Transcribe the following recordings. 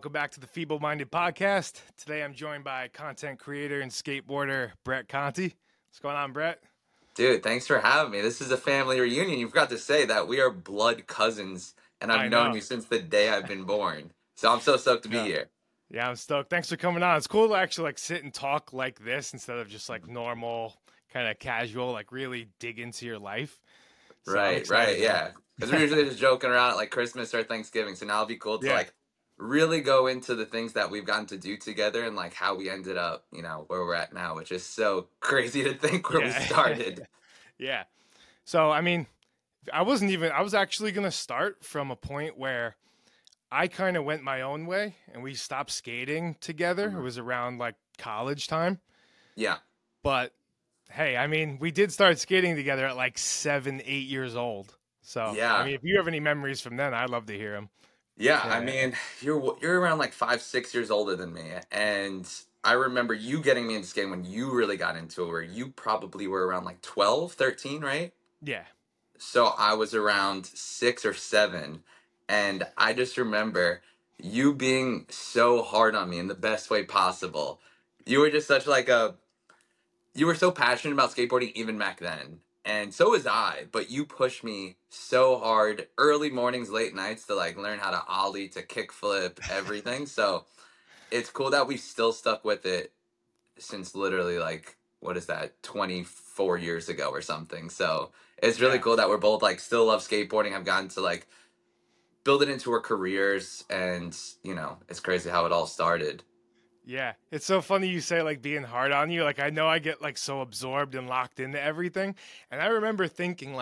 Welcome back to the Feeble Minded Podcast. Today I'm joined by content creator and skateboarder Brett Conti. What's going on, Brett? Dude, thanks for having me. This is a family reunion. You forgot to say that we are blood cousins, and I've I known know. you since the day I've been born. So I'm so stoked to be Yeah. here. Yeah, I'm stoked. Thanks for coming on. It's cool to actually sit and talk like this instead of just normal, kind of casual, really dig into your life. So I'm excited, man. Yeah. Because we're usually just joking around at Christmas or Thanksgiving. So now it'll be cool to Yeah. really go into the things that we've gotten to do together and how we ended up, where we're at now, which is so crazy to think where we Yeah. started. Yeah. So, I was actually going to start from a point where I kind of went my own way and we stopped skating together. It was around college time. Yeah. But hey, we did start skating together at 7, 8 years old. So, Yeah. if you have any memories from then, I'd love to hear them. Yeah, you're around 5, 6 years older than me, and I remember you getting me into skating when you really got into it, where you probably were around 12, 13, right? Yeah. So I was around 6 or 7, and I just remember you being so hard on me in the best way possible. You were just such you were so passionate about skateboarding even back then. And so was I, but you pushed me so hard early mornings, late nights to learn how to ollie, to kickflip, everything. So it's cool that we still stuck with it since literally what is that, 24 years ago or something. So it's really Yeah. cool that we're both still love skateboarding, have gotten to build it into our careers, and it's crazy how it all started. Yeah. It's so funny you say being hard on you. I know I get so absorbed and locked into everything. And I remember thinking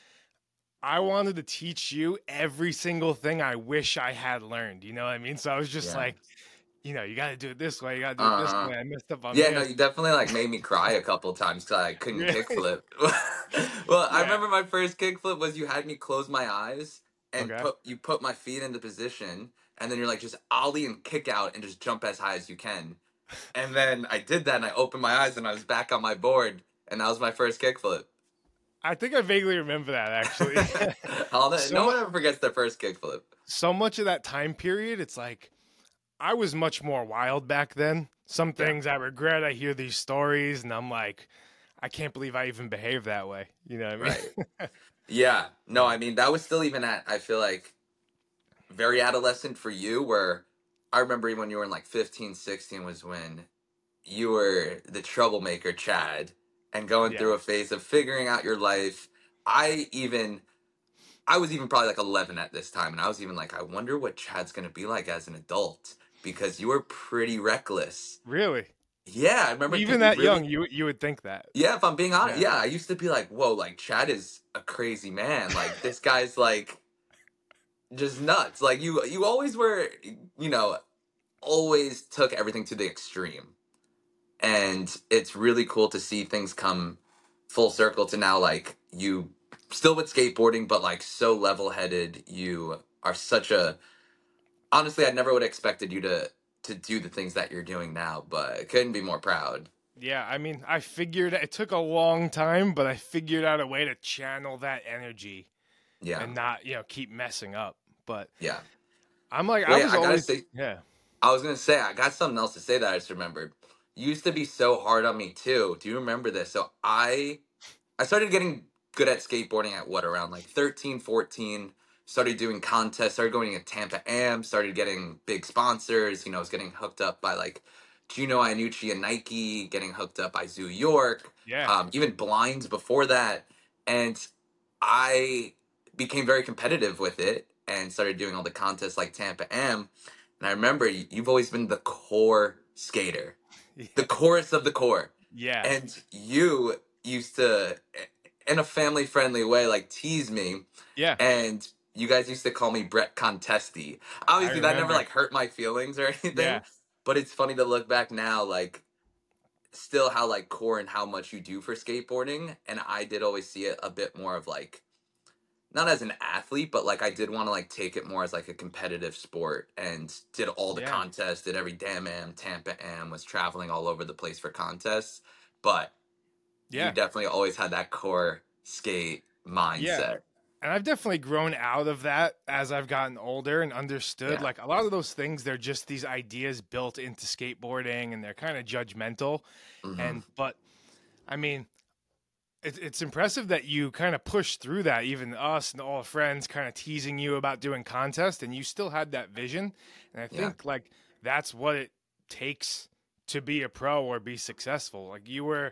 I wanted to teach you every single thing I wish I had learned. You know what I mean? So I was just Yeah. you got to do it this way. You got to do it this Uh-huh. way. I messed up on Yeah, no, this. you definitely made me cry a couple times because I couldn't Really? kickflip. Well, I Yeah. remember my first kickflip was you had me close my eyes and Okay. put my feet into position, and then you're just ollie and kick out and just jump as high as you can. And then I did that and I opened my eyes and I was back on my board, and that was my first kickflip. I think I vaguely remember that actually. No so one ever forgets their first kickflip. so much of that time period, it's I was much more wild back then. Some Yeah. things I regret. I hear these stories and I'm like, I can't believe I even behaved that way. You know what I mean? Right. Yeah. No, that was still even at, I feel very adolescent for you, where I remember when you were in 15, 16 was when you were the troublemaker Chad and going Yeah. through a phase of figuring out your life. I was even probably 11 at this time, and I was even I wonder what Chad's going to be like as an adult, because you were pretty reckless. Really? Yeah, I remember Even thinking that young, really. you would think that. Yeah, if I'm being honest, Yeah. yeah, I used to be whoa, Chad is a crazy man. This guy's just nuts. You always were, you know, always took everything to the extreme. And it's really cool to see things come full circle to now, you still with skateboarding, but so level headed. You are such a, honestly, I never would have expected you to do the things that you're doing now, but I couldn't be more proud. Yeah, I figured it took a long time, but I figured out a way to channel that energy Yeah. and not, keep messing up. But Yeah. I Wait, was I gotta always, say, yeah. I was gonna say, I got something else to say that I just remembered. You used to be so hard on me too. Do you remember this? So I started getting good at skateboarding at what, around 13, 14. Started doing contests, started going to Tampa Am, started getting big sponsors. I was getting hooked up by Gino Iannucci and Nike, getting hooked up by Zoo York, Yeah. even Blinds before that. And I became very competitive with it and started doing all the contests like Tampa Am. And I remember you've always been the core skater, the chorus of the core. Yeah. And you used to, in a family friendly way, tease me. Yeah. And you guys used to call me Brett Contesti. I Obviously, that never remember. hurt my feelings or Yeah. anything. But it's funny to look back now, still how core and how much you do for skateboarding. And I did always see it a bit more of not as an athlete, but I did want to take it more as a competitive sport, and did all the Yeah. contests, did every damn am, Tampa am, was traveling all over the place for contests. But you Yeah. definitely always had that core skate Yeah. mindset. And I've definitely grown out of that as I've gotten older and understood Yeah. like a lot of those things, they're just these ideas built into skateboarding and they're kind of judgmental. Hmm. But I mean, it's impressive that you kind of pushed through that, even us and all the friends kind of teasing you about doing contests, and you still had that vision. And I Yeah. think like that's what it takes to be a pro or be successful. Like you were,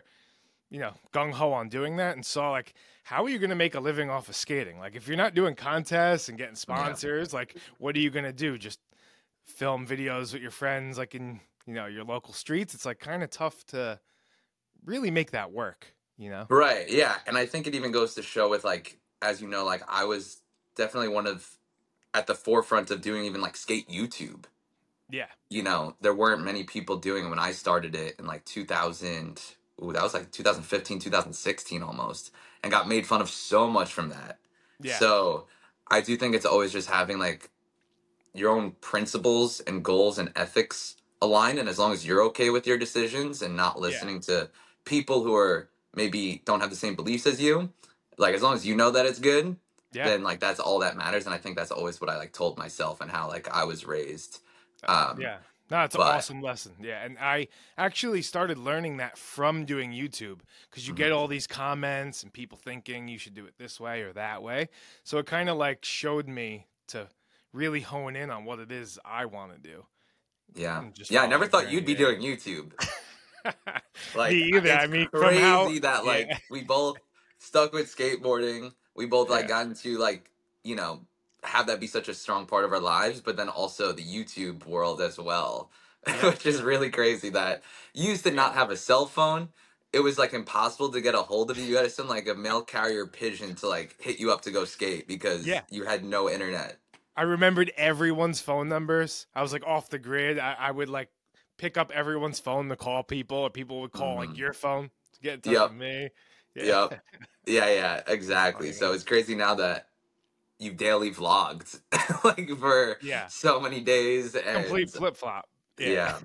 gung ho on doing that and saw like, how are you going to make a living off of skating? Like, if you're not doing contests and getting Yeah. sponsors, like, what are you going to do? Just film videos with your friends, like in, your local streets? It's like kind of tough to really make that work, you know? Right. Yeah. And I think it even goes to show with like, as you know, like I was definitely one of at the forefront of doing even like skate YouTube. Yeah. There weren't many people doing it when I started it in like 2000. Ooh, that was like 2015, 2016 almost, and got made fun of so much from that. Yeah. So I do think it's always just having like your own principles and goals and ethics aligned, and as long as you're okay with your decisions and not Yeah. listening to people who are maybe don't have the same beliefs as you, like as long as you know that it's good, Yeah. then like that's all that matters. And I think that's always what I like told myself and how like I was raised. um Yeah. No, it's an but awesome lesson. Yeah. And I actually started learning that from doing YouTube because you get mhm. all these comments and people thinking you should do it this way or that way. So it kind of like showed me to really hone in on what it is I want to do Yeah, and just yeah, I follow never my thought you'd journey. be doing YouTube. Yeah. Me Like either. it's I mean, from how, crazy that yeah. like we both stuck with skateboarding. We both like Yeah. got into like, you know, have that be such a strong part of our lives, but then also the YouTube world as well. Yeah. Which is really crazy that you used to Yeah. not have a cell phone. It was like impossible to get a hold of you. You had to send like a mail carrier pigeon to like hit you up to go skate because Yeah. you had no internet. I remembered everyone's phone numbers. I was like off the grid. I would like pick up everyone's phone to call people, or people would call like Hmm. your phone to get in touch with Yep. me. Yeah. Yep. Yeah, yeah, exactly. Funny, So man. it's crazy now that you daily vlogged like for Yeah. so many days Complete and flip flop. Yeah. yeah,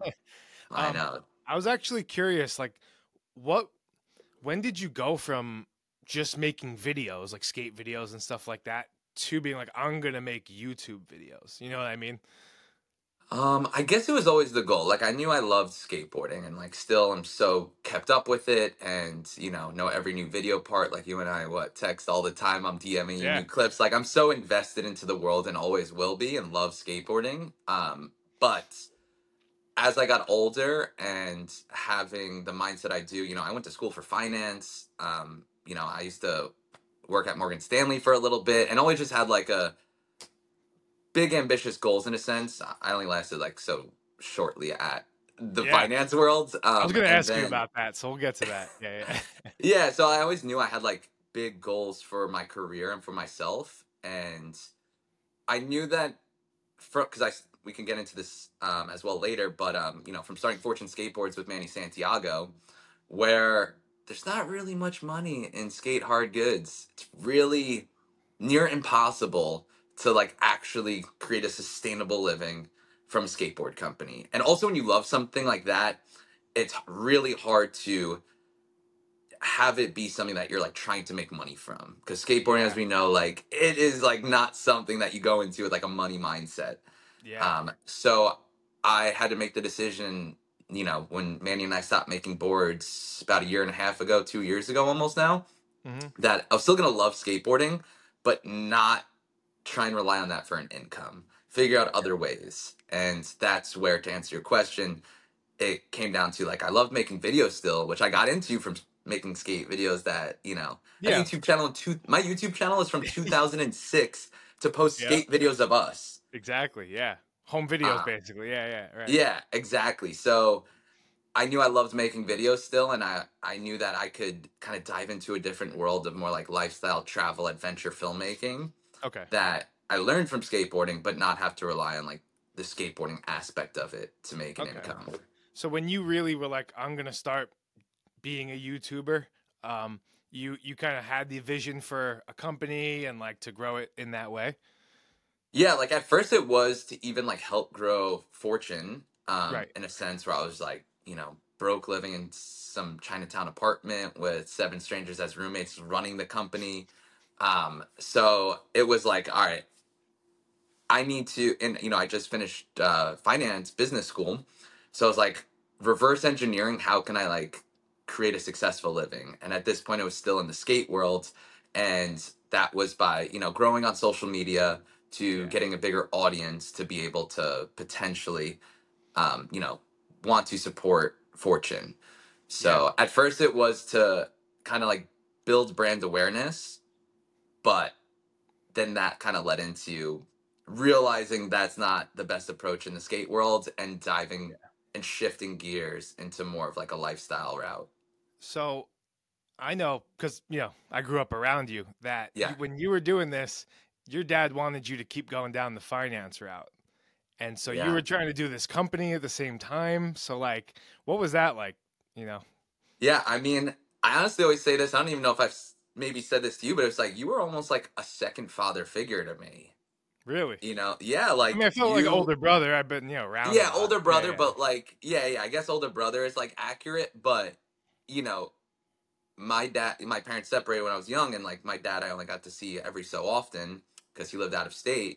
I um, know. I was actually curious, like, what, when did you go from just making videos, like skate videos and stuff like that, to being like, I'm gonna make YouTube videos? You know what I mean? I guess it was always the goal. Like I knew I loved skateboarding and like still I'm so kept up with it and know every new video part. Like you and I text all the time. I'm DMing you Yeah. new clips. Like I'm so invested into the world and always will be and love skateboarding. But as I got older and having the mindset I do, I went to school for finance. I used to work at Morgan Stanley for a little bit and always just had like a big ambitious goals in a sense. I only lasted like so shortly at the Yeah. finance world. I was gonna And ask you then about that, so we'll get to that. Yeah, yeah. yeah, so I always knew I had like big goals for my career and for myself. And I knew that because we can get into this as well later, but from starting Fortune Skateboards with Manny Santiago, where there's not really much money in skate hard goods. It's really near impossible to like actually create a sustainable living from a skateboard company. And also when you love something like that, it's really hard to have it be something that you're like trying to make money from because skateboarding, as Yeah. we know, like it is like not something that you go into with like a money mindset. Yeah. So I had to make the decision, when Manny and I stopped making boards about a year and a half ago, 2 years ago almost now, Hmm. that I was still gonna love skateboarding, but not try and rely on that for an income. Figure out Okay. other ways. And that's where, to answer your question, it came down to like I love making videos still, which I got into from making skate videos that, a Yeah. YouTube channel my YouTube channel is from 2006 to post Yeah. skate videos of us. Exactly. Yeah. Home videos, Uh, basically. Yeah. Yeah. Right. yeah, exactly. So I knew I loved making videos still, and I knew that I could kind of dive into a different world of more like lifestyle, travel, adventure filmmaking Okay. that I learned from skateboarding, but not have to rely on like the skateboarding aspect of it to make an Okay. income. So when you really were like, I'm gonna start being a YouTuber, um, you kind of had the vision for a company and like to grow it in that way. Yeah, like at first it was to even like help grow Fortune, Right. in a sense where I was like, broke living in some Chinatown apartment with seven strangers as roommates running the company. So it was like, all right, I need to, and I just finished finance business school, so I was like, reverse engineering. How can I like create a successful living? And at this point, it was still in the skate world, and that was by growing on social media to Yeah. getting a bigger audience to be able to potentially, um, you know, want to support Fortune. Yeah. So at first, it was to kind of like build brand awareness, but then that kind of led into realizing that's not the best approach in the skate world and diving and shifting gears into more of like a lifestyle route. So I know because I grew up around you that Yeah. when you were doing this, your dad wanted you to keep going down the finance route, and so you Yeah. were trying to do this company at the same time. So like, what was that like? You know, Yeah. I mean, I honestly always say this. I don't even know if maybe said this to you, but it's like you were almost like a second father figure to me. really. Yeah, I mean, like I felt like you, older brother. I've been around a yeah, lot. older Yeah, brother, yeah, but like, yeah, I guess older brother is like accurate, but you know, my parents separated when I was young, and like my dad, I only got to see every so often because he lived out of state.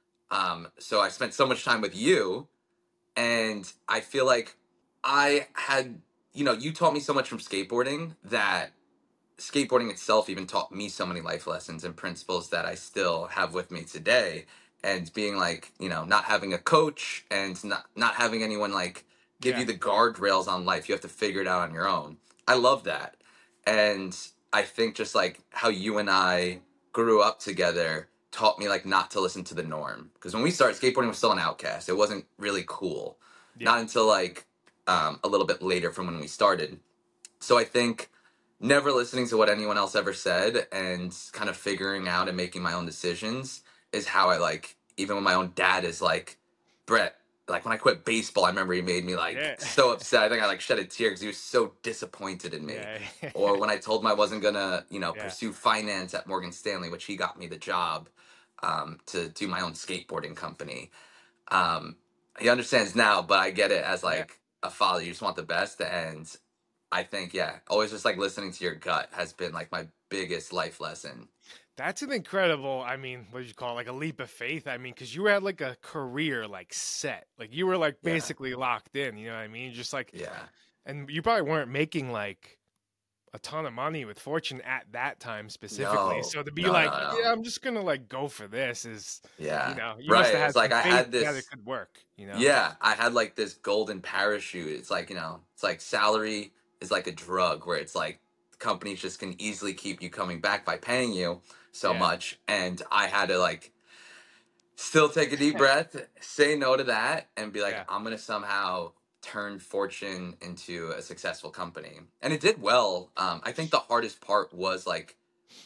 So I spent so much time with you, and I feel like I had, you taught me so much from skateboarding that skateboarding itself even taught me so many life lessons and principles that I still have with me today. And being like, not having a coach and not having anyone like give yeah, you the guardrails on life. You have to figure it out on your own. I love that. And I think just like how you and I grew up together taught me like not to listen to the norm. Because when we started, skateboarding was still an outcast. It wasn't really cool. yeah, Not until like a little bit later from when we started. So I think never listening to what anyone else ever said and kind of figuring out and making my own decisions is how I like, even when my own dad is like, Brett, like when I quit baseball, I remember he made me like yeah, so upset. I think I like shed a tear because he was so disappointed in me. yeah, Or when I told him I wasn't gonna, yeah, pursue finance at Morgan Stanley, which he got me the job to do my own skateboarding company. Um, he understands now, but I get it as yeah. like a father. You just want the best, and I think, yeah, always just like listening to your gut has been like my biggest life lesson. That's an incredible. I mean, what do you call it? Like a leap of faith? I mean, because you had like a career like set, like you were like Yeah, basically locked in. You know what I mean? Just like, yeah. and you probably weren't making like a ton of money with Fortune at that time specifically. No, So to be no, like, no, yeah, no. I'm just gonna like go for this is, Yeah, you must right. have It's had like some I faith had that it this. could work. Yeah, I had like this golden parachute. It's like, it's like salary is like a drug where it's like companies just can easily keep you coming back by paying you so Yeah. much. And I had to like still take a deep breath, say no to that, and be like, Yeah. I'm gonna somehow turn Fortune into a successful company. And it did well. I think the hardest part was like,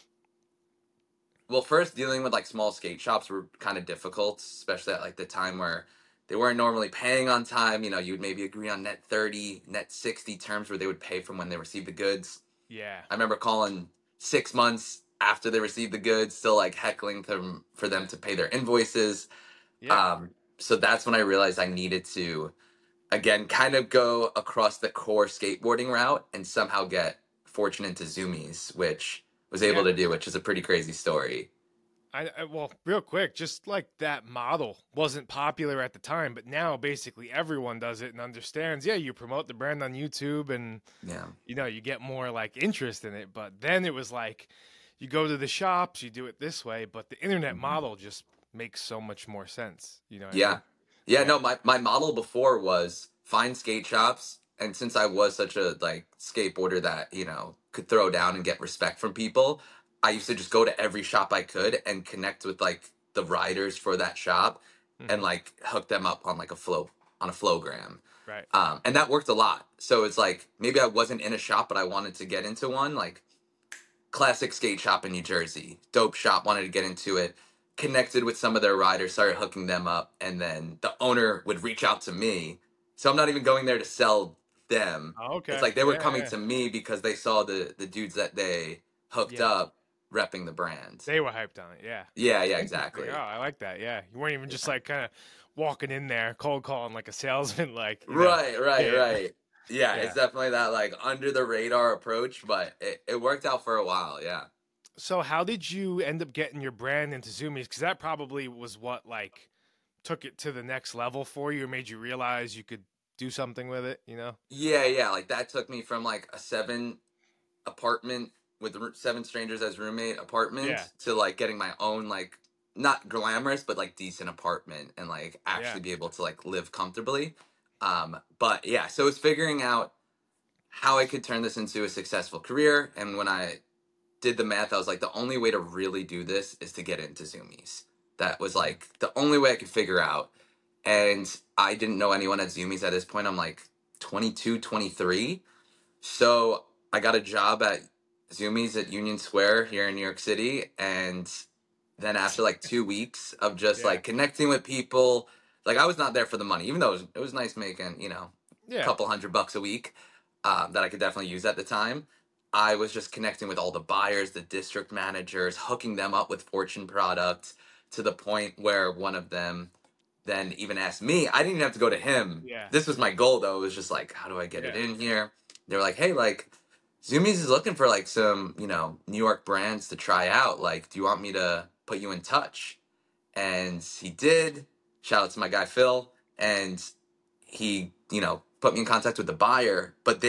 well, first dealing with like small skate shops were kind of difficult, especially at like the time where they weren't normally paying on time. You would maybe agree on net 30, net 60 terms where they would pay from when they received the goods. Yeah. I remember calling 6 months after they received the goods, still like heckling them for them to pay their invoices. Yeah. um, so that's when I realized I needed to, again, kind of go across the core skateboarding route and somehow get Fortune into Zoomies, which was able Yeah. to do, which is a pretty crazy story. Well, real quick, just like that model wasn't popular at the time, but now basically everyone does it and understands. Yeah, you promote the brand on YouTube and Yeah. you get more like interest in it. But then it was like you go to the shops, you do it this way, but the internet Mhm. model just makes so much more sense. You know what I Yeah. mean? Yeah, Yeah. no, my model before was find skate shops. And since I was such a like skateboarder that, could throw down and get respect from people, I used to just go to every shop I could and connect with like the riders for that shop and Hmm. like hook them up on like a flowgram. Right. And that worked a lot. So it's like maybe I wasn't in a shop, but I wanted to get into one. Like classic skate shop in New Jersey. Dope shop, wanted to get into it. Connected with some of their riders, started hooking them up, and then the owner would reach out to me. So I'm not even going there to sell them. Oh, It's okay. like they were Yeah. coming Yeah. to me because they saw the dudes that they hooked Yeah. up repping the brand. They were hyped on it. Yeah. Yeah, yeah, Interesting. Oh, exactly. I like that. Yeah. You weren't even just Yeah. like kind of walking in there, cold calling like a salesman, like, Right, Yeah. right, Yeah. right. Yeah, Yeah. it's definitely that like under the radar approach, but it worked out for a while. Yeah. So how did you end up getting your brand into Zoomies? Because that probably was what like took it to the next level for you, or made you realize you could do something with it. You know? Yeah, yeah, like that took me from like a seven apartment with seven strangers as roommate Yeah, apartment to like getting my own like not glamorous but like decent apartment and like yeah, actually be able to like live comfortably. But yeah, so it's figuring out how I could turn this into a successful career. And when I did the math, I was like, the only way to really do this is to get into Zoomies. That was like the only way I could figure out. And I didn't know anyone at Zoomies at this point. I'm like 22, 23. So I got a job at Zoomies at Union Square here in New York City. And then after like 2 weeks of just yeah, like connecting with people, like I was not there for the money, even though it was nice making, a yeah. couple $100 a week that I could definitely use at the time. I was just connecting with all the buyers, the district managers, hooking them up with Fortune products to the point where one of them then even asked me. I didn't even have to go to him. Yeah, This was my goal though. It was just like, how do I get it yeah. in here? They were like, hey, like Zoomies is looking for like some, New York brands to try out. Like, do you want me to put you in touch? And he did. Shout out to my guy Phil. And he, put me in contact with the buyer. But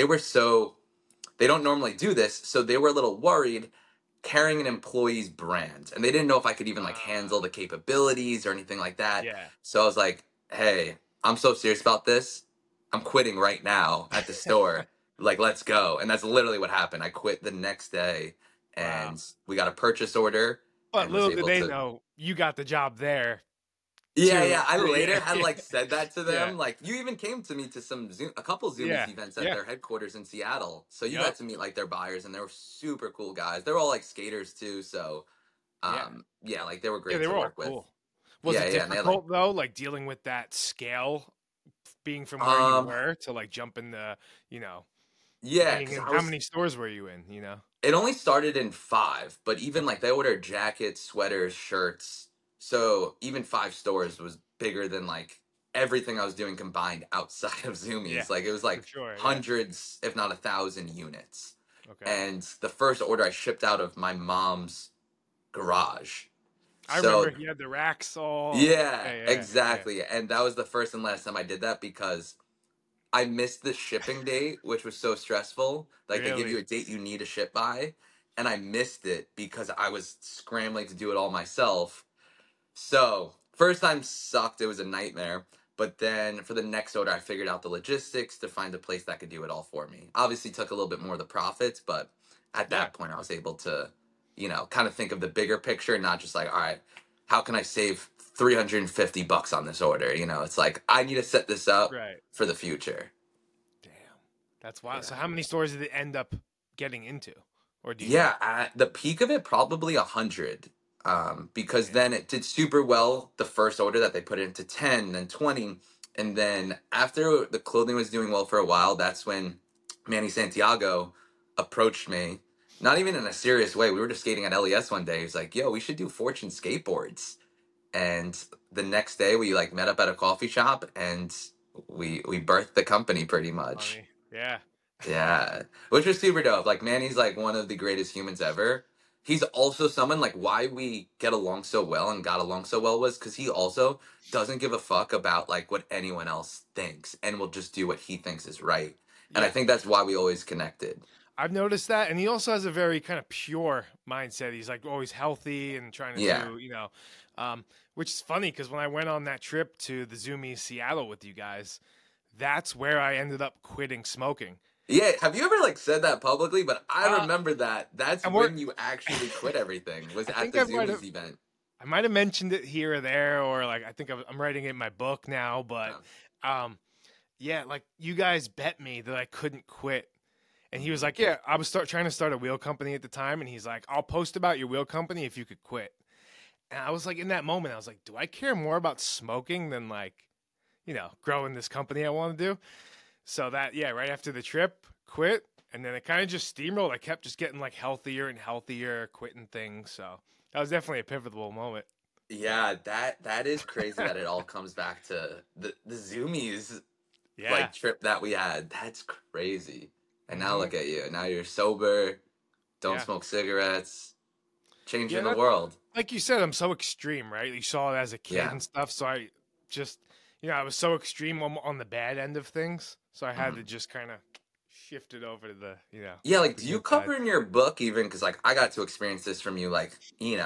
they don't normally do this, so they were a little worried carrying an employee's brand. And they didn't know if I could even like handle the capabilities or anything like that. Yeah. So I was like, hey, I'm so serious about this. I'm quitting right now at the store. Like, let's go. And that's literally what happened. I quit the next day Wow. and we got a purchase order But and was little did able they to. know you got the job there Yeah, too. yeah. I Yeah, later had like said that to yeah, them. Like, you even came to me to a couple Zoomies yeah, events at yeah. their headquarters in Seattle. So you got Yep. to meet like their buyers, and they were super cool guys. They're all like skaters too. So, Yeah. yeah, like they were Yeah, great they to were all work with. cool. Was Yeah, it yeah, and they like, difficult though, like dealing with that scale, being from where you um, were to like jump in the, you know, yeah, being because in I how was. many stores were you in? You know? It only started in five, but even Okay. like they ordered jackets, sweaters, shirts. So even five stores was bigger than like everything I was doing combined outside of Yeah, Zoomies. Like it was for like sure. Yeah. hundreds, if not 1,000 units. Okay. And the first order I shipped out of my mom's garage. I remember So he had the racks all. yeah, Yeah, yeah, yeah. exactly. And that was the first and last time I did that because I missed the shipping date, which was so stressful. Like they give you Really? a date you need to ship by, and I missed it because I was scrambling to do it all myself. So first time sucked; it was a nightmare. But then for the next order, I figured out the logistics to find a place that could do it all for me. Obviously, took a little bit more of the profits, but at Yeah. that point, I was able to, kind of think of the bigger picture, not just like, all right, how can I save $350 on this order? It's like I need to set this up Right. for the future. Damn. That's wild. So Yeah. how many stores did it end up getting into? Or do you know? Yeah, at the peak of it, probably 100. Because Damn. then it did super well the first order that they put it into 10, then 20. And then after the clothing was doing well for a while, that's when Manny Santiago approached me. Not even in a serious way. We were just skating at LES one day. He was like, yo, we should do Fortune skateboards. And the next day we like met up at a coffee shop and we birthed the company pretty much. Funny. Yeah. Yeah, which was super dope. Like Manny's like one of the greatest humans ever. He's also someone like why we get along so well and got along so well was because he also doesn't give a fuck about like what anyone else thinks and will just do what he thinks is right. And I Yeah. think that's why we always connected. I've noticed that. And he also has a very kind of pure mindset. He's like always healthy and trying to Yeah. do, which is funny because when I went on that trip to the Zoomies Seattle with you guys, that's where I ended up quitting smoking. Yeah, have you ever like said that publicly? But I Uh, remember that. That's and we're, when you actually quit everything. Was I at think the Zoomies event. I might have mentioned it here or there, or like I think I'm writing it in my book now. But Yeah. um, yeah, like you guys bet me that I couldn't quit. And he was Mhm. like, "Yeah, I was trying to start a wheel company at the time." And he's like, "I'll post about your wheel company if you could quit." And I was like, in that moment, I was like, "Do I care more about smoking than like, growing this company I want to do?" So that, yeah, right after the trip, quit, and then it kind of just steamrolled. I kept just getting like healthier and healthier, quitting things. So that was definitely a pivotal moment. Yeah, that is crazy that it all comes back to the Zoomies Yeah. like trip that we had. That's crazy. And now Hmm. look at you. Now you're sober, don't Yeah. smoke cigarettes. changing Yeah, the that, world. like you said, I'm so extreme, right? You saw it as a kid Yeah. and stuff, so I just, I was so extreme on the bad end of things, so I had to Mhm. just kind of shift it over to the, Yeah, like, the do you good side. cover in your book even? Because, like, I got to experience this from you, like,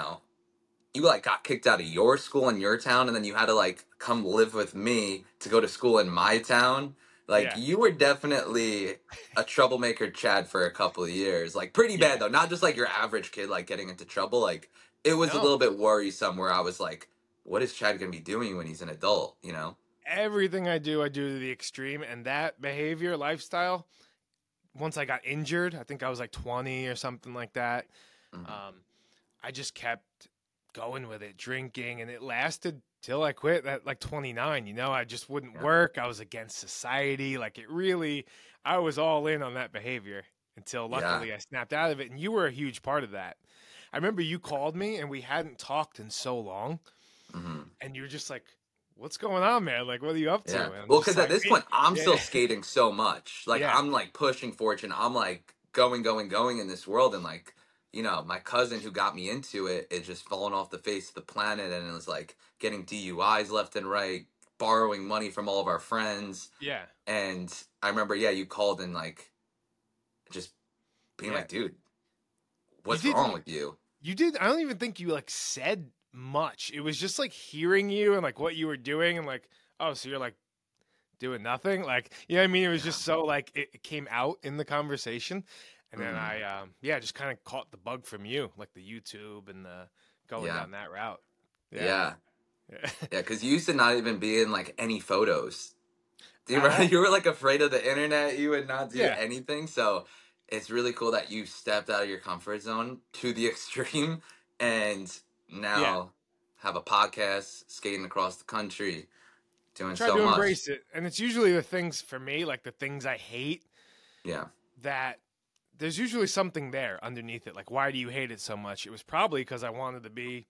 you like got kicked out of your school in your town and then you had to like come live with me to go to school in my town. Like Yeah, you were definitely a troublemaker Chad for a couple of years. Like pretty bad yeah. though. Not just like your average kid like getting into trouble. Like it was a No, little bit worrisome where I was like, what is Chad gonna be doing when he's an adult, you know? everything I do to the extreme, and that behavior, lifestyle. Once I got injured, I think I was like 20 or something like that. Hmm. Um, I just kept going with it, drinking, and it lasted till I quit at like 29. I just wouldn't Yeah. work. I was against society. Like it really, I was all in on that behavior until Yeah. luckily I snapped out of it. And you were a huge part of that. I remember you called me and we hadn't talked in so long, Hmm. and you were just like, "What's going on, man? Like, what are you up Yeah. to?" And I'm Well, just because at like, this point, I'm "Yeah, still skating so much. Like, yeah, I'm like pushing fortune. I'm like going, going, going in this world. And like, my cousin who got me into it is just falling off the face of the planet and it was like getting DUIs left and right, borrowing money from all of our friends. yeah." And I remember, yeah, you called and like just being Yeah. like, dude, You what's wrong didn't with you? You did. I don't even think you like said much. It was just like hearing you and like what you were doing and like, oh, so you're like doing nothing. Like, you know what I mean? It was Yeah. just so like it came out in the conversation, and then Hmm. yeah, just kind of caught the bug from you, like the YouTube and the going Yeah. down that route. Yeah, Yeah. yeah. Yeah. Because you used to not even be in like any photos. Do you At remember all. you were like afraid of the internet? You would not do Yeah, anything. So it's really cool that you stepped out of your comfort zone to the extreme and yeah. now have a podcast, skating across the country, I doing tried so to much. embrace it, and it's usually the things for me, like the things I hate, Yeah. that there's usually something there underneath it. Like, why do you hate it so much? It was probably because I wanted to be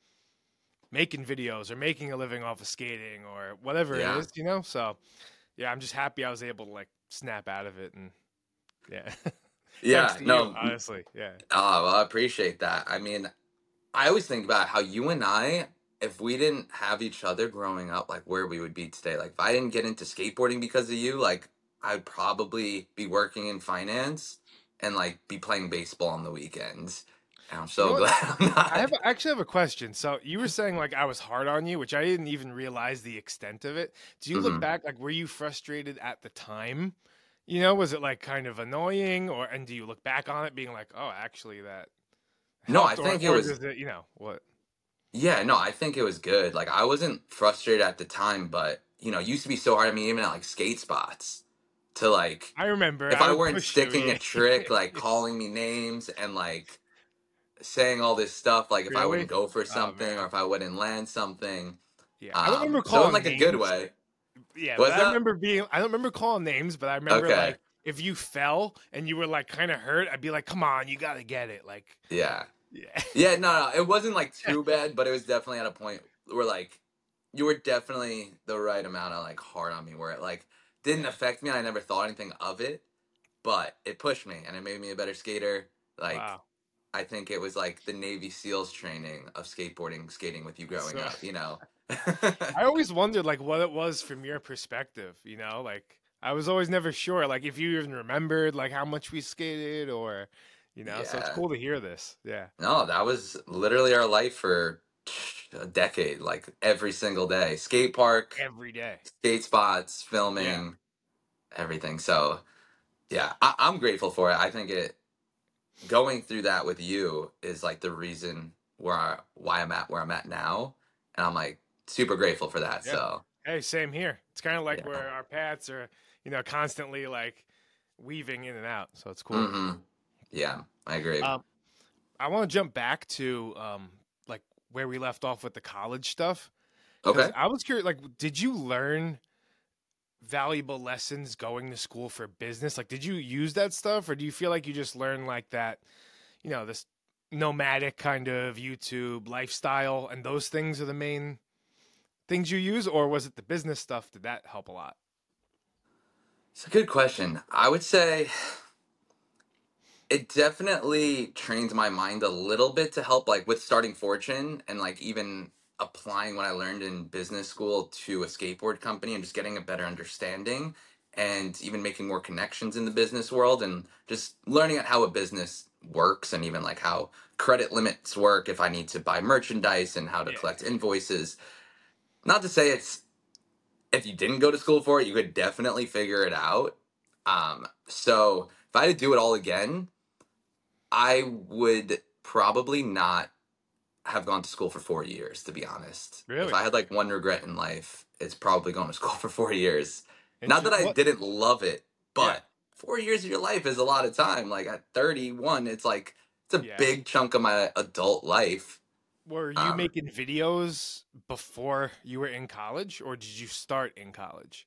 making videos or making a living off of skating or whatever it Yeah. is. So yeah, I'm just happy I was able to like snap out of it, and yeah. Thanks Yeah. to you, No. honestly. Yeah. Oh, well, I appreciate that. I mean, I always think about how you and I, if we didn't have each other growing up, like where we would be today. Like if I didn't get into skateboarding because of you, like I'd probably be working in finance and like be playing baseball on the weekends. And I'm You know so what? glad I'm not. I actually have a question. So you were saying like I was hard on you, which I didn't even realize the extent of it. Do you look Hmm. back, like were you frustrated at the time? Was it like kind of annoying, and do you look back on it being like, oh, actually that No, I helped, or think it or was, does it, what? yeah, no, I think it was good. Like I wasn't frustrated at the time, but it used to be so hard. I mean, even at like skate spots to like, I remember if I I would weren't push you. sticking a Yeah. trick, like calling me names and like saying all this stuff like if I wouldn't Really? go for Oh something or man. if I wouldn't land something. Yeah. I don't remember So in calling like a good names. way. Yeah, but What's I up? remember being I don't remember calling names, but I remember Okay. like if you fell and you were like kind of hurt, I'd be like, "Come on, you got to get it." Like, Yeah. yeah. Yeah, no, no, it wasn't like too bad, but it was definitely at a point where like you were definitely the right amount of like hard on me where it like didn't Yeah. affect me and I never thought anything of it, but it pushed me and it made me a better skater. Like Wow. I think it was like the Navy SEALs training of skateboarding, skating with you growing So up. I always wondered like what it was from your perspective, like I was always never sure like if you even remembered like how much we skated or so it's Yeah. cool to hear this. Yeah. No, that was literally our life for a decade, like every single day. Skate park, Every day. skate spots, Yeah. filming, everything. So, yeah, I'm grateful for it. I think going through that with you is like the reason why I'm at where I'm at now. And I'm like super grateful for that. Yeah. So, Hey, same here. It's kind of like yeah. where our paths are, constantly like weaving in and out. So it's cool. Hmm. Yeah, I agree. Um, I want to jump back to like where we left off with the college stuff because Okay. I was curious. Like, did you learn valuable lessons going to school for business? Like, did you use that stuff, or do you feel like you just learned like that? This nomadic kind of YouTube lifestyle, and those things are the main things you use, or was it the business stuff? Did that help a lot? It's a good question. I would say It definitely trained my mind a little bit to help like with starting Fortune and like even applying what I learned in business school to a skateboard company and just getting a better understanding and even making more connections in the business world and just learning how a business works and even like how credit limits work if I need to buy merchandise and how to Yeah. collect invoices. Not to say it's if you didn't go to school for it, you could definitely figure it out. So if I had to do it all again, I would probably not have gone to school for 4 years, to be honest. If Really? I had like one regret in life, it's probably going to school for 4 years. Not that I What? didn't love it, Yeah. but 4 years of your life is a lot of time. Like at 31, it's like it's a Yeah. big chunk of my adult life. Were you Um, making videos before you were in college, or did you start in college?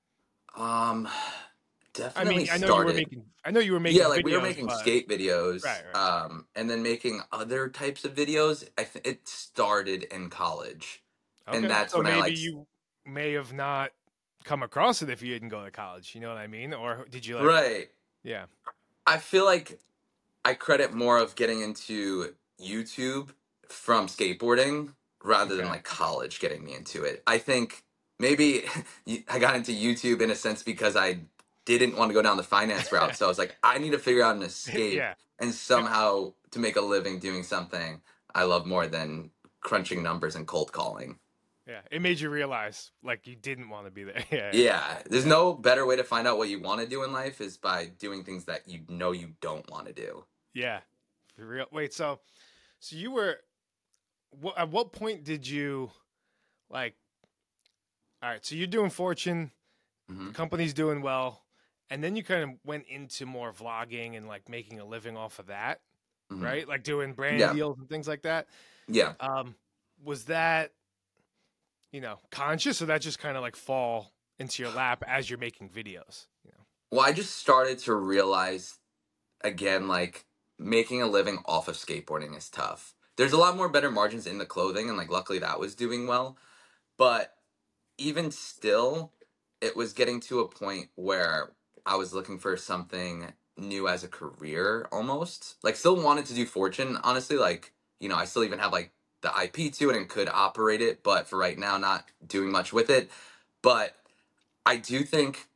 um, I definitely mean, I know you were started. making, I know you were Yeah, making like we were videos, making but skate videos, right. and then making other types of videos. It started in college, and Okay. that's So when I maybe like you may have not come across it if you didn't go to college. You know what I mean? Or did you like? right. Yeah. I feel like I credit more of getting into YouTube from skateboarding rather than Okay. like college getting me into it. I think maybe I got into YouTube in a sense because I didn't want to go down the finance route. So I was like, I need to figure out an escape Yeah. and somehow to make a living doing something I love more than crunching numbers and cold calling. Yeah. It made you realize like you didn't want to be there. Yeah. Yeah, there's Yeah. no better way to find out what you want to do in life is by doing things that you know you don't want to do. Yeah. For real. Wait. So you were. At what point did you like? All right. So you're doing Fortune. The Hmm. company's doing well, and then you kind of went into more vlogging and like making a living off of that, Hmm. right? Like doing brand Yeah, deals and things like that. yeah. Um, was that conscious, or that just kind of like fall into your lap as you're making videos? Well, I just started to realize again, like making a living off of skateboarding is tough. There's a lot more better margins in the clothing, and like luckily that was doing well. But even still, it was getting to a point where I was looking for something new as a career almost. Like, still wanted to do Fortune, honestly. Like, I still even have like the IP to it and could operate it, but for right now, not doing much with it. But I do think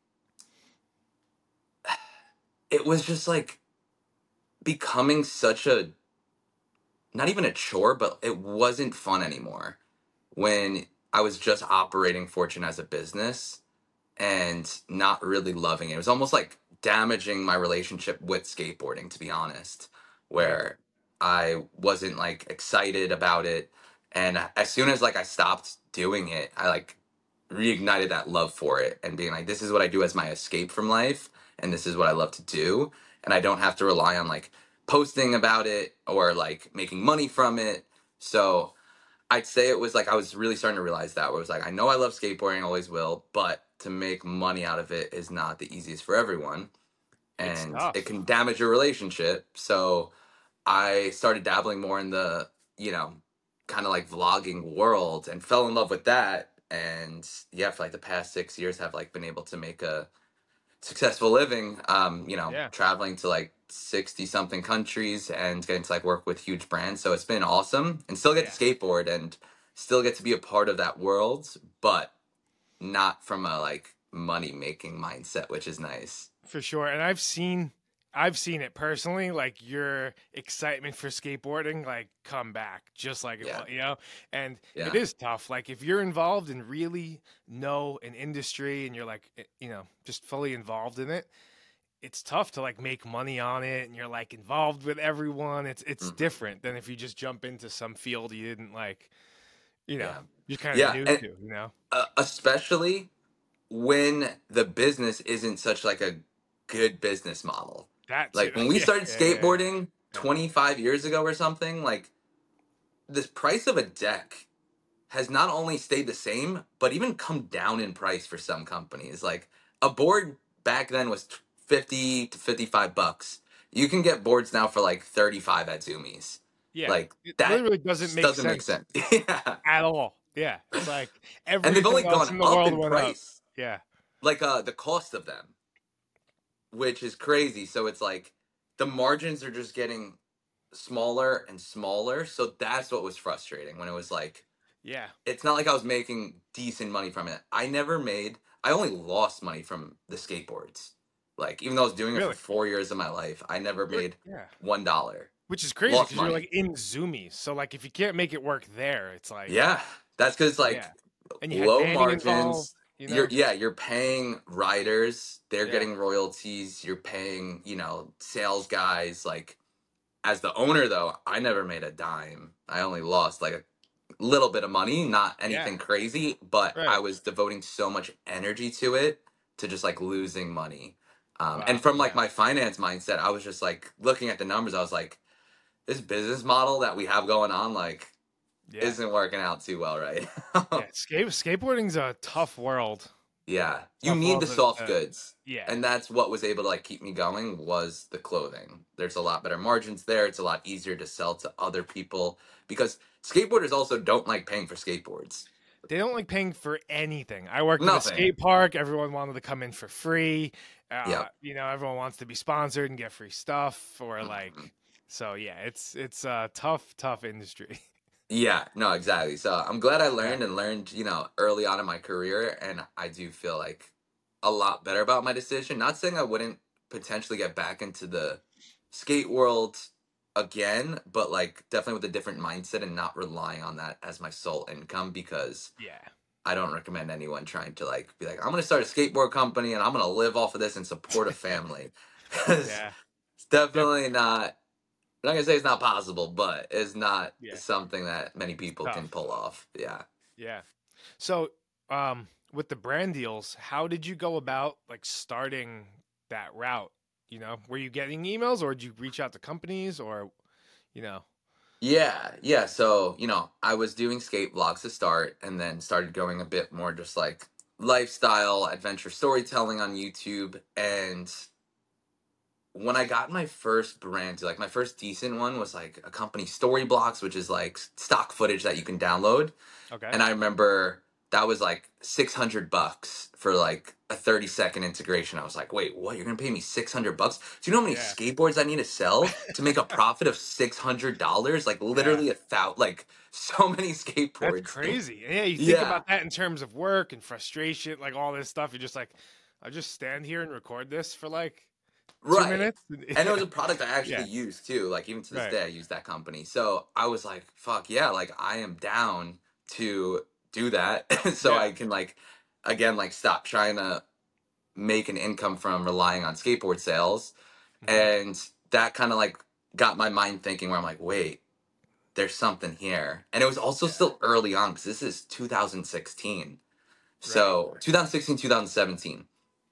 it was just like becoming such a not even a chore, but it wasn't fun anymore when I was just operating Fortune as a business and not really loving it. It was almost like damaging my relationship with skateboarding, to be honest, Yeah, where I wasn't like excited about it. And as soon as like I stopped doing it, I like reignited that love for it and being like, this is what I do as my escape from life, and this is what I love to do. And I don't have to rely on like posting about it or like making money from it. So I'd say it was like I was really starting to realize that where it was like I know I love skateboarding, always will, but to make money out of it is not the easiest for everyone, it's and it tough can damage your relationship. So I started dabbling more in the kind of like vlogging world and fell in love with that. And yeah, for like the past 6 years, have like been able to make a successful living, yeah, traveling to like 60 something countries and getting to like work with huge brands. So it's been awesome and still get yeah, to skateboard and still get to be a part of that world, but not from a like money making mindset, which is nice. for sure. And I've seen it personally, like your excitement for skateboarding like come back just like it Yeah. was. And it Yeah. is tough, like if you're involved and really know an industry and you're like just fully involved in it, it's tough to like make money on it and you're like involved with everyone. It's Hmm. different than if you just jump into some field you didn't like, you know, Yeah. you're kind of Yeah. new And to. especially when the business isn't such like a good business model. That too. Like when we Yeah, started yeah, yeah, skateboarding yeah. 25 years ago or something, like the price of a deck has not only stayed the same, but even come down in price for some companies. Like a board back then was 50 to 55 bucks. You can get boards now for like 35 at Zoomies. Yeah. Like It that literally doesn't just make doesn't make sense sense. Yeah. at all. Yeah. It's like And they've only everything else gone in the up world in went up. price. Yeah. Like the cost of them, which is crazy. So it's like the margins are just getting smaller and smaller. So that's what was frustrating when it was like, Yeah. it's not like I was making decent money from it. I only lost money from the skateboards. Like, even though I was doing it for Really? 4 years of my life, I never made Yeah. $1. Which is crazy Lost because you're money. like in Zoomies. So like if you can't make it work there, it's like Yeah. That's because, like, yeah. And you had low banning involved, margins. you know? You're paying riders, they're Yeah. getting royalties, you're paying, sales guys. Like, as the owner, though, I never made a dime. I only lost like a little bit of money, not Yeah. anything crazy, but I Right. was devoting so much energy to it, to just like losing money. And Wow. from like Yeah. my finance mindset, I was just like looking at the numbers. I was like, this business model that we have going on, like, Yeah. isn't working out too well, right? Yeah. Skateboarding's a tough world. Yeah, you Tough need world the soft to goods. yeah. And that's what was able to like keep me going, was the clothing. There's a lot better margins there. It's a lot easier to sell to other people, because skateboarders also don't like paying for skateboards. They don't like paying for anything. I worked at a Nothing. skate park. Everyone wanted to come in for free. Yep. Everyone wants to be sponsored and get free stuff or Mhm. like so yeah, it's a tough industry. Yeah, no, exactly. So I'm glad I Yeah. learned, early on in my career, and I do feel like a lot better about my decision. Not saying I wouldn't potentially get back into the skate world again, but like definitely with a different mindset and not relying on that as my sole income, because Yeah. I don't recommend anyone trying to like be like, I'm gonna start a skateboard company and I'm gonna live off of this and support a family. Because Yeah. it's Def- definitely not, I'm not gonna say it's not possible, but it's not yeah. something that many It's people can tough. pull off. Yeah. Yeah. So, with the brand deals, how did you go about like starting that route? Were you getting emails or did you reach out to companies or, you know? Yeah, yeah. So, I was doing skate vlogs to start, and then started going a bit more just like lifestyle, adventure storytelling on YouTube. And when I got my first brand, like my first decent one was like a company, Storyblocks, which is like stock footage that you can download. Okay. And I remember that was like $600 for like a 30-second integration. I was like, wait, what? You're gonna pay me $600? Do you know how many Yeah. skateboards I need to sell to make a profit of $600? Like, Yeah. literally like so many That's skateboards. crazy. Yeah, you think Yeah, about that in terms of work and frustration, like all this stuff. You're just like, I'll just stand here and record this for like two right. minutes. And it was Yeah. a product I actually Yeah. used too. Like, even to this Right. day, I use that company. So I was like, fuck yeah, like I am down to do that. So Yeah. I can like, again, like stop trying to make an income from relying on skateboard sales. Hmm. And that kind of like got my mind thinking, where I'm like, wait, there's something here. And it was also Yeah. still early on, because this is 2016. Right. So 2016, 2017.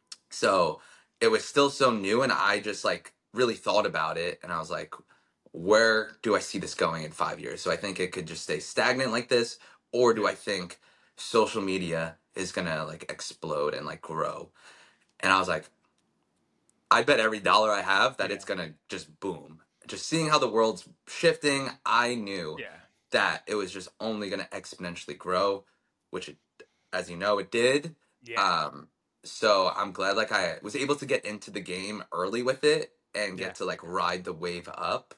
So it was still so new, and I just like really thought about it, and I was like, where do I see this going in 5 years? So I think it could just stay stagnant like this, or do Yeah. I think social media is gonna like explode and like grow? And I was like, I bet every dollar I have that Yeah. it's gonna just boom. Just seeing how the world's shifting, I knew Yeah. that it was just only gonna exponentially grow, which it, as you know, it did. Yeah. Um, so I'm glad like I was able to get into the game early with it and Yeah. get to like ride the wave up.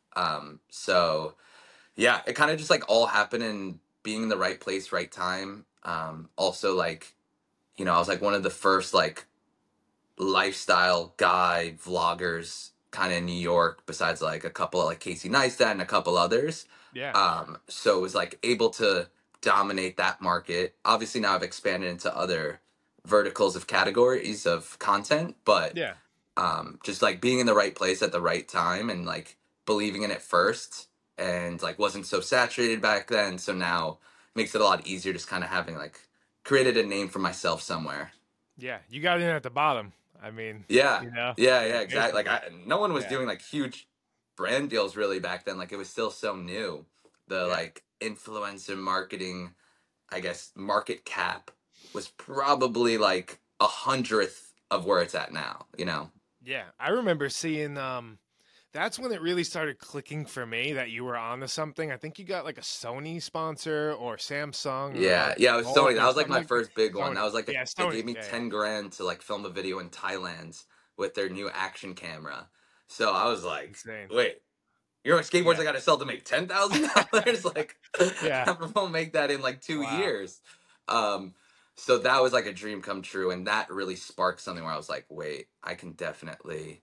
So yeah, it kind of just like all happened in being in the right place, right time. Also like, I was like one of the first like lifestyle guy vloggers kind of in New York, besides like a couple of like Casey Neistat and a couple others. Yeah. So it was like able to dominate that market. Obviously now I've expanded into other verticals of categories of content, but Yeah. just like being in the right place at the right time, and like believing in it first, and like wasn't so saturated back then. So now makes it a lot easier, just kind of having like created a name for myself somewhere. Yeah. You got in at the bottom. I mean, Yeah, yeah, yeah, exactly. Like, basically. no one was Yeah. doing like huge brand deals really back then. Like, it was still so new. The Yeah. like influencer marketing, I guess, market cap was probably like 100th of where it's at now. Yeah. I remember seeing that's when it really started clicking for me that you were onto something. I think you got like a Sony sponsor or Samsung or Yeah, yeah. It was Volt Sony. That or was like something my like that. first big one. That Sony. was like Yeah, they Sony. gave me Yeah, yeah. 10 grand to like film a video in Thailand with their new action camera. So I was like, Insane. wait, you know what skateboards Yeah. I got to sell to make $10,000? Like, Yeah. I won't make that in like two Wow. years. Um, so that was like a dream come true, and that really sparked something where I was like, wait, I can definitely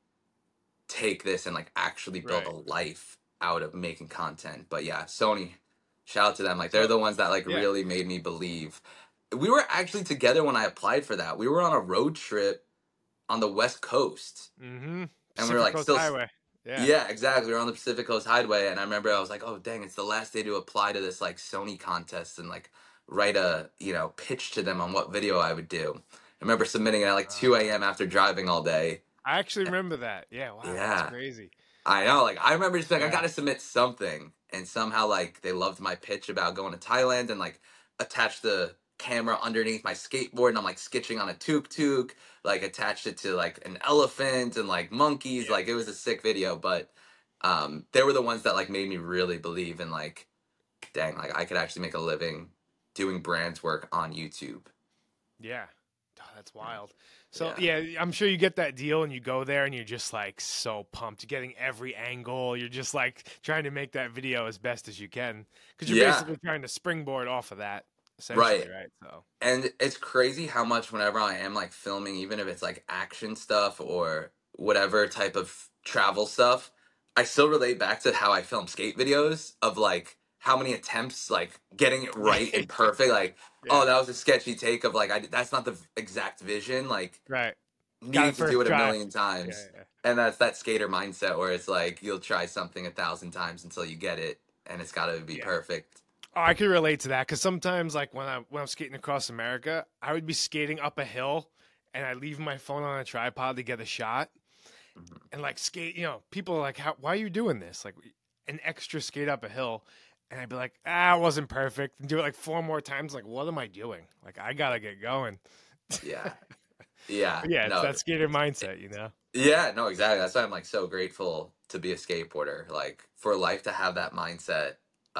take this and like actually build a Right. life out of making content. But yeah, Sony, shout out to them. Like they're So the ones that like yeah. really made me believe. We were actually together when I applied for that. We were on a road trip on the West Coast, Mm-hmm. and we were Pacific like Coast still. Highway. Yeah. Yeah, exactly. We were on the Pacific Coast Highway, and I remember I was like, "Oh, dang! It's the last day to apply to this like Sony contest and like write a pitch to them on what video I would do." I remember submitting it at like 2 a.m. Uh, after driving all day. I actually remember that. Yeah. Wow. That's Yeah, crazy. I know. Like I remember just being like, I Yeah. gotta submit something, and somehow like they loved my pitch about going to Thailand and like attached the camera underneath my skateboard, and I'm like sketching on a tuk tuk, like attached it to like an elephant and like monkeys. Yeah. Like it was a sick video, but they were the ones that like made me really believe in like, dang, like I could actually make a living doing brands work on YouTube. Yeah. Oh, that's wild. So Yeah, yeah, I'm sure you get that deal and you go there and you're just like so pumped. You're getting every angle. You're just like trying to make that video as best as you can because you're yeah, basically trying to springboard off of that, essentially, right. right? So And it's crazy how much whenever I am like filming, even if it's like action stuff or whatever type of travel stuff, I still relate back to how I film skate videos of like how many attempts like getting it right and perfect. Like, oh, yeah, that was a sketchy take of like that's not the exact vision. Like right. Got needing it to do first it a try. million Yeah, times. yeah. And that's that skater mindset where it's like you'll try something 1,000 times until you get it, and it's got to be Yeah. perfect. Oh, I could relate to that because sometimes, like when I'm skating across America, I would be skating up a hill and I leave my phone on a tripod to get a shot Mhm. and like skate. People are like, "Why are you doing this?" Like an extra skate up a hill, and I'd be like, "Ah, it wasn't perfect." And do it like four more times. Like, what am I doing? Like, I gotta get going. Yeah, yeah, But yeah, it's no, that skater mindset. yeah, no, exactly. That's why I'm like so grateful to be a skateboarder. Like for life to have that mindset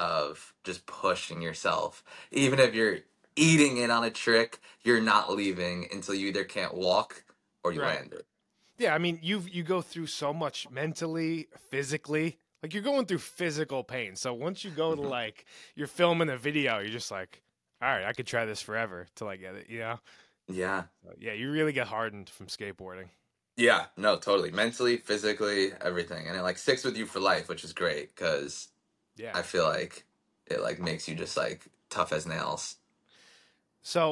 of just pushing yourself. Even if you're eating it on a trick, you're not leaving until you either can't walk or you Right. land it. Yeah, I mean, you go through so much mentally, physically. Like you're going through physical pain. So once you go to Mhm. like you're filming a video, you're just like, all right, I could try this forever till I get it. Yeah. So, yeah, you really get hardened from skateboarding. Yeah, no, totally. Mentally, physically, everything. And it like sticks with you for life, which is great because Yeah. I feel like it like makes you just like tough as nails. So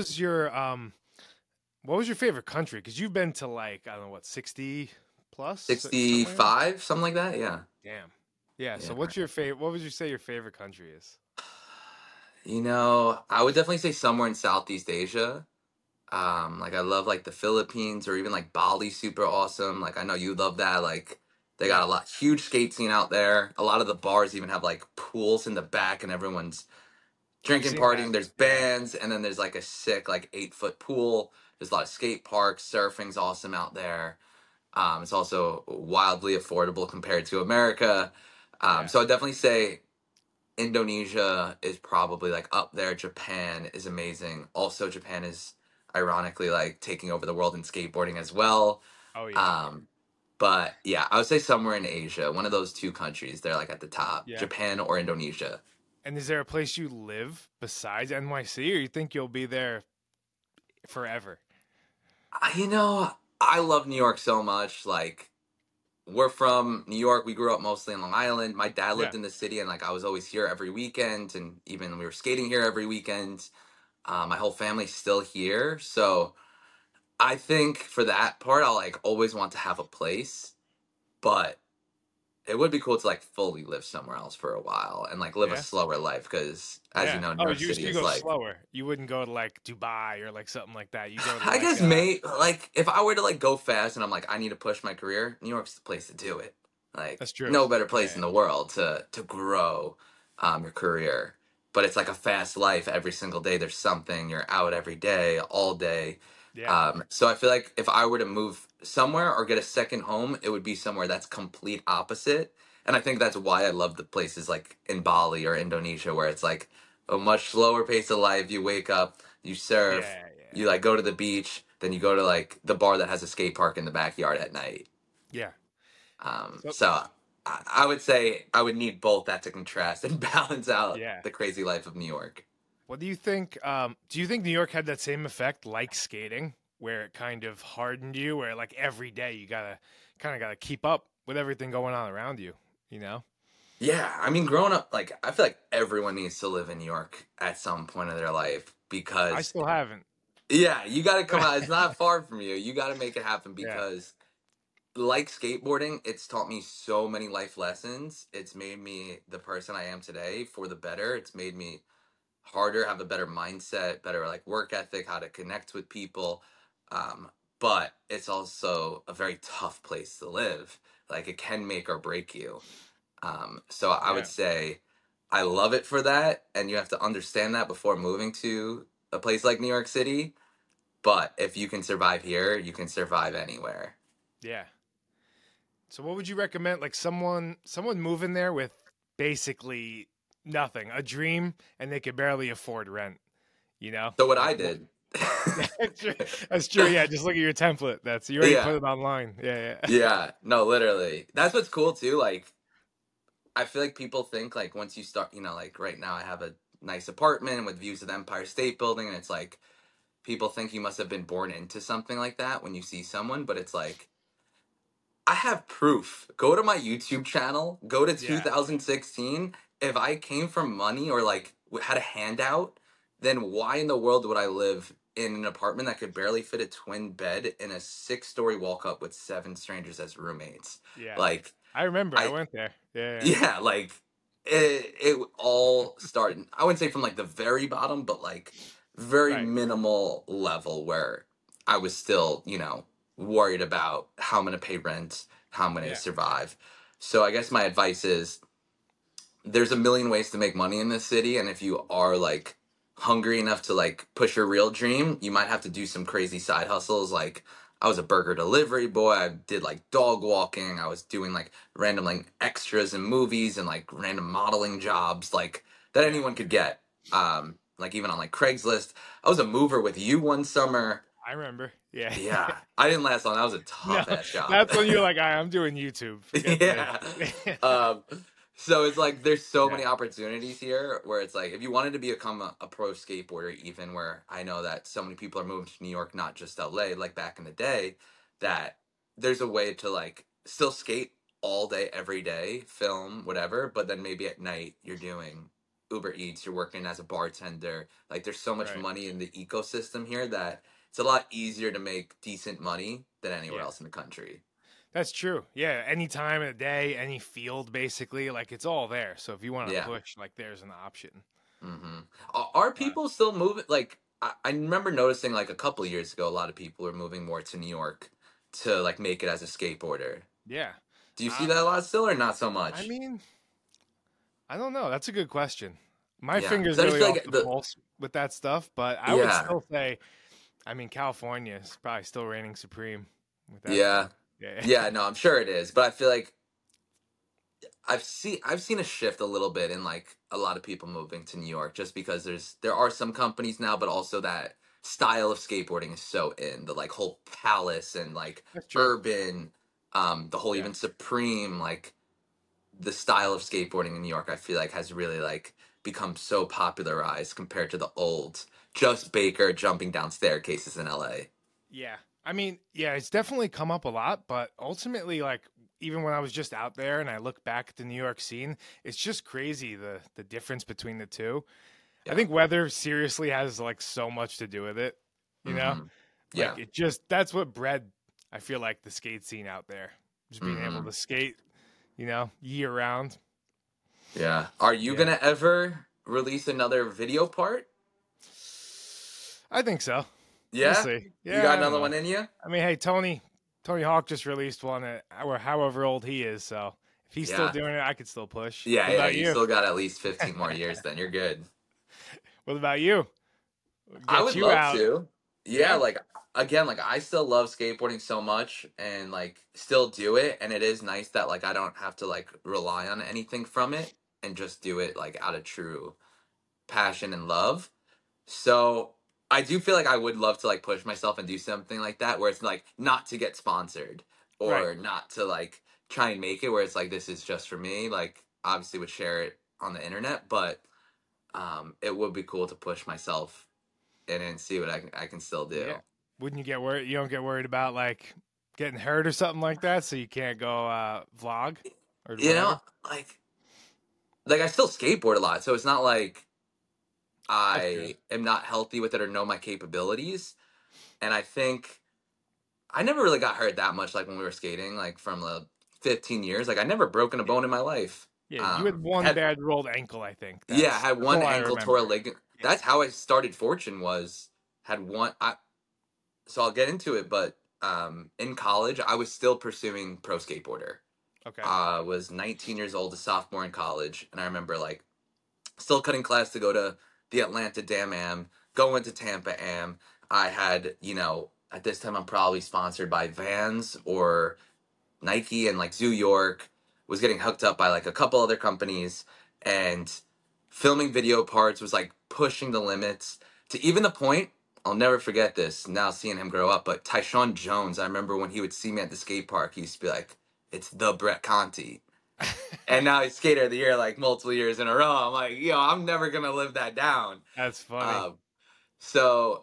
what was your favorite country? Because you've been to like I don't know what 60 plus somewhere. 65, something like that. Yeah. Damn. Yeah. So Yeah. what's your favorite? What would you say your favorite country is? I would definitely say somewhere in Southeast Asia. Like I love like the Philippines or even like Bali, super awesome. Like I know you love that. Like they got Yeah. a lot huge skate scene out there. A lot of the bars even have like pools in the back and everyone's I've drinking, seen that. partying. There's Yeah. bands and then there's like a sick like 8 foot pool. There's a lot of skate parks. Surfing's awesome out there. It's also wildly affordable compared to America. Yeah. So I definitely say Indonesia is probably like up there. Japan is amazing. Also, Japan is ironically like taking over the world in skateboarding as well. Oh yeah. Um, but yeah, I would say somewhere in Asia, one of those two countries, they're like at the top, Yeah. Japan or Indonesia. And is there a place you live besides NYC, or you think you'll be there forever? You know, I love New York so much. Like, we're from New York. We grew up mostly in Long Island. My dad Yeah. lived in the city, and like I was always here every weekend, and even we were skating here every weekend. My whole family's still here, so I think for that part, I'll like always want to have a place, but it would be cool to like fully live somewhere else for a while and like live a Yeah. slower life because, as you Yeah. know, New Oh, York you City you is go like, slower. You wouldn't go to like Dubai or like something like that. You go to I like guess, mate, like if I were to like go fast and I'm like, I need to push my career, New York's the place to do it. Like, that's true. no better place Yeah. in the world to grow your career. But it's like a fast life every single day. There's something. You're out every day, all day. Yeah. So I feel like if I were to move somewhere or get a second home, it would be somewhere that's complete opposite. And I think that's why I love the places like in Bali or Indonesia, where it's like a much slower pace of life. You wake up, you surf, Yeah. Yeah. you like go to the beach, then you go to like the bar that has a skate park in the backyard at night. Yeah. So So I would say I would need both that to contrast and balance out yeah. the crazy life of New York. What do you think? Do you think New York had that same effect like skating, where it kind of hardened you, where like every day you gotta keep up with everything going on around you, you know? Yeah, I mean, growing up, like I feel like everyone needs to live in New York at some point of their life I because still haven't. yeah, you got to come out. It's not far from you. You got to make it happen Yeah, because like skateboarding, it's taught me so many life lessons. It's made me the person I am today for the better. It's made me harder, have a better mindset, better like work ethic, how to connect with people. Um, but it's also a very tough place to live. Like it can make or break you. So I would yeah, say I love it for that, and you have to understand that before moving to a place like New York City. But if you can survive here, you can survive anywhere. yeah. So what would you recommend? Like someone moving there with basically nothing, a dream, and they could barely afford rent. You know, So what like I what? did, That's true. That's true. Yeah, just look at your template. That's you already yeah, put it online. Yeah, yeah, yeah, no, literally, that's what's cool too. Like I feel like people think like once you start, like right now I have a nice apartment with views of the Empire State Building, and it's like people think you must have been born into something like that when you see someone, but it's like I have proof. Go to my YouTube channel, go to yeah, 2016. If I came from money or like had a handout, then why in the world would I live in an apartment that could barely fit a twin bed in a six-story walk up with seven strangers as roommates? yeah. Like, I remember. I I, went there. Yeah, yeah. yeah, like it all started, I wouldn't say from like the very bottom, but like very Right. minimal level where I was still, worried about how I'm going to pay rent, how I'm going to Yeah. survive. So I guess my advice is there's a million ways to make money in this city, and if you are like hungry enough to like push your real dream, you might have to do some crazy side hustles. Like I was a burger delivery boy, I did like dog walking, I was doing like random like extras in movies and like random modeling jobs like that Yeah. anyone could get. Like even on like Craigslist, I was a mover with you one summer. I remember. Yeah. Yeah, I didn't last long. That was a No, tough ass job. that's when you're like, I'm doing YouTube. Forget this. Yeah. Um, so it's like there's so Yeah. many opportunities here where it's like if you wanted to become a pro skateboarder, even where I know that so many people are moving to New York, not just LA, like back in the day, that there's a way to like still skate all day, every day, film, whatever, but then maybe at night you're doing Uber Eats, you're working as a bartender. Like there's so much Right. money in the ecosystem here that it's a lot easier to make decent money than anywhere Yeah. else in the country. That's true. Yeah. Any time of the day, any field, basically, like it's all there. So if you want to Yeah. push, like there's an option. Hmm. Are Wow. people still moving? Like, I remember noticing like a couple of years ago, a lot of people were moving more to New York to like make it as a skateboarder. Yeah. Do you see Uh, that a lot still, or not so I much? mean, I don't know. That's a good question. My Yeah, because finger's I just really feel off like the the pulse with that stuff, but I would yeah, still say, I mean, California is probably still reigning supreme with that yeah, stuff. Yeah. yeah. No, I'm sure it is, but I feel like I've seen a shift a little bit in like a lot of people moving to New York just because there are some companies now, but also that style of skateboarding is so in the like whole palace and like That's true. urban, the whole Yeah. even Supreme like the style of skateboarding in New York, I feel like has really like become so popularized compared to the old just Baker jumping down staircases in LA. Yeah. I mean, yeah, it's definitely come up a lot, but ultimately, like, even when I was just out there and I look back at the New York scene, it's just crazy the difference between the two. I Yeah. think weather seriously has like so much to do with it, you know? Hmm. Like Yeah. it just that's what bred I feel like the skate scene out there. Just being able Hmm. to skate, year round. Yeah. Are you Yeah. gonna ever release another video part? I think so. We'll Yeah. see. You Yeah, got I don't another know. one in you? I mean, hey, Tony Hawk just released one at however old he is, so if he's still Yeah. doing it, I could still push. Yeah, What yeah. about You you? still got at least 15 more years, then you're good. What about you? I Get would you love out. to. Yeah, Yeah? like again, like I still love skateboarding so much and like still do it, and it is nice that like I don't have to like rely on anything from it and just do it like out of true passion and love. So I do feel like I would love to like push myself and do something like that where it's like not to get sponsored Right. or not to like try and make it where it's like this is just for me. Like obviously would share it on the internet, but it would be cool to push myself in and see what I can still Yeah. do. Wouldn't you get worried? You don't get worried about like getting hurt or something like that, so you can't go vlog or You know, whatever. like I still skateboard a lot, so it's not like That's good. I am not healthy with it or know my capabilities. And I think I never really got hurt that much, like when we were skating, like from the 15 years. Like I never broken a Yeah. bone in my life. Yeah, you had one Had bad rolled ankle, I think. Yeah, I had That's one all I ankle tore a remember. ligament. Yeah. That's how I started Fortune. Was had one. So I'll get into it, but in college, I was still pursuing pro skateboarder. Okay. I was 19 years old, a sophomore in college, and I remember like still cutting class to go to the Atlanta Dam Am, going to Tampa Am. I had, at this time I'm probably sponsored by Vans or Nike, and like Zoo York, was getting hooked up by like a couple other companies, and filming video parts was like pushing the limits to even the point. I'll never forget this now seeing him grow up, but Tyshawn Jones, I remember when he would see me at the skate park, he used to be like, "It's the Brett Conti." And now he's skater of the year like multiple years in a row. I'm like, I'm never gonna live that down. That's funny. Um, so,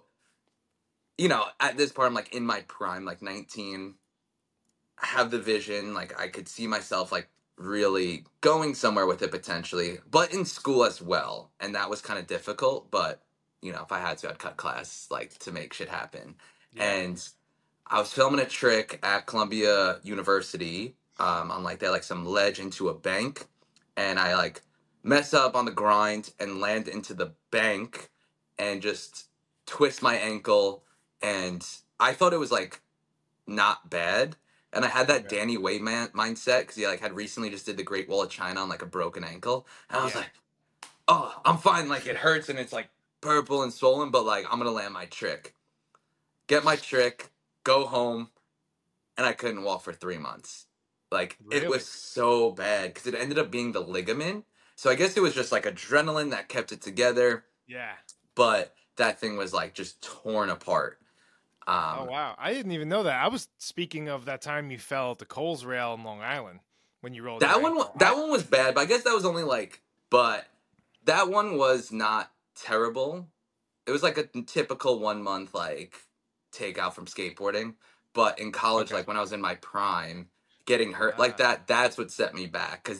at this part, I'm like in my prime, like 19, have the vision, like I could see myself like really going somewhere with it potentially, but in school as well. And that was kind of difficult, but if I had to, I'd cut class like to make shit happen. Yeah. And I was filming a trick at Columbia University, on like they like some ledge into a bank, and I like mess up on the grind and land into the bank and just twist my ankle, and I thought it was like not bad. And I had that Okay. Danny Way mindset because he like had recently just did the Great Wall of China on like a broken ankle, and I was Yeah. like, "Oh, I'm fine." Like it hurts and it's like purple and swollen, but like I'm gonna land my trick, get my trick, go home, and I couldn't walk for 3 months. Like it was Really? so bad because it ended up being the ligament. So I guess it was just like adrenaline that kept it together, Yeah. but that thing was like just torn apart. Oh Um, wow. I didn't even know that. I was speaking of that time you fell at the Coles rail in Long Island when you rolled your That one, ankle. that one was bad, but I guess that was only like, but that one was not terrible. It was like a typical 1 month like takeout from skateboarding. But in college, Okay. like when I was in my prime, getting hurt like Ah, that's what set me back because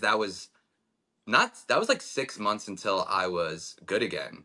that was like 6 months until I was good again.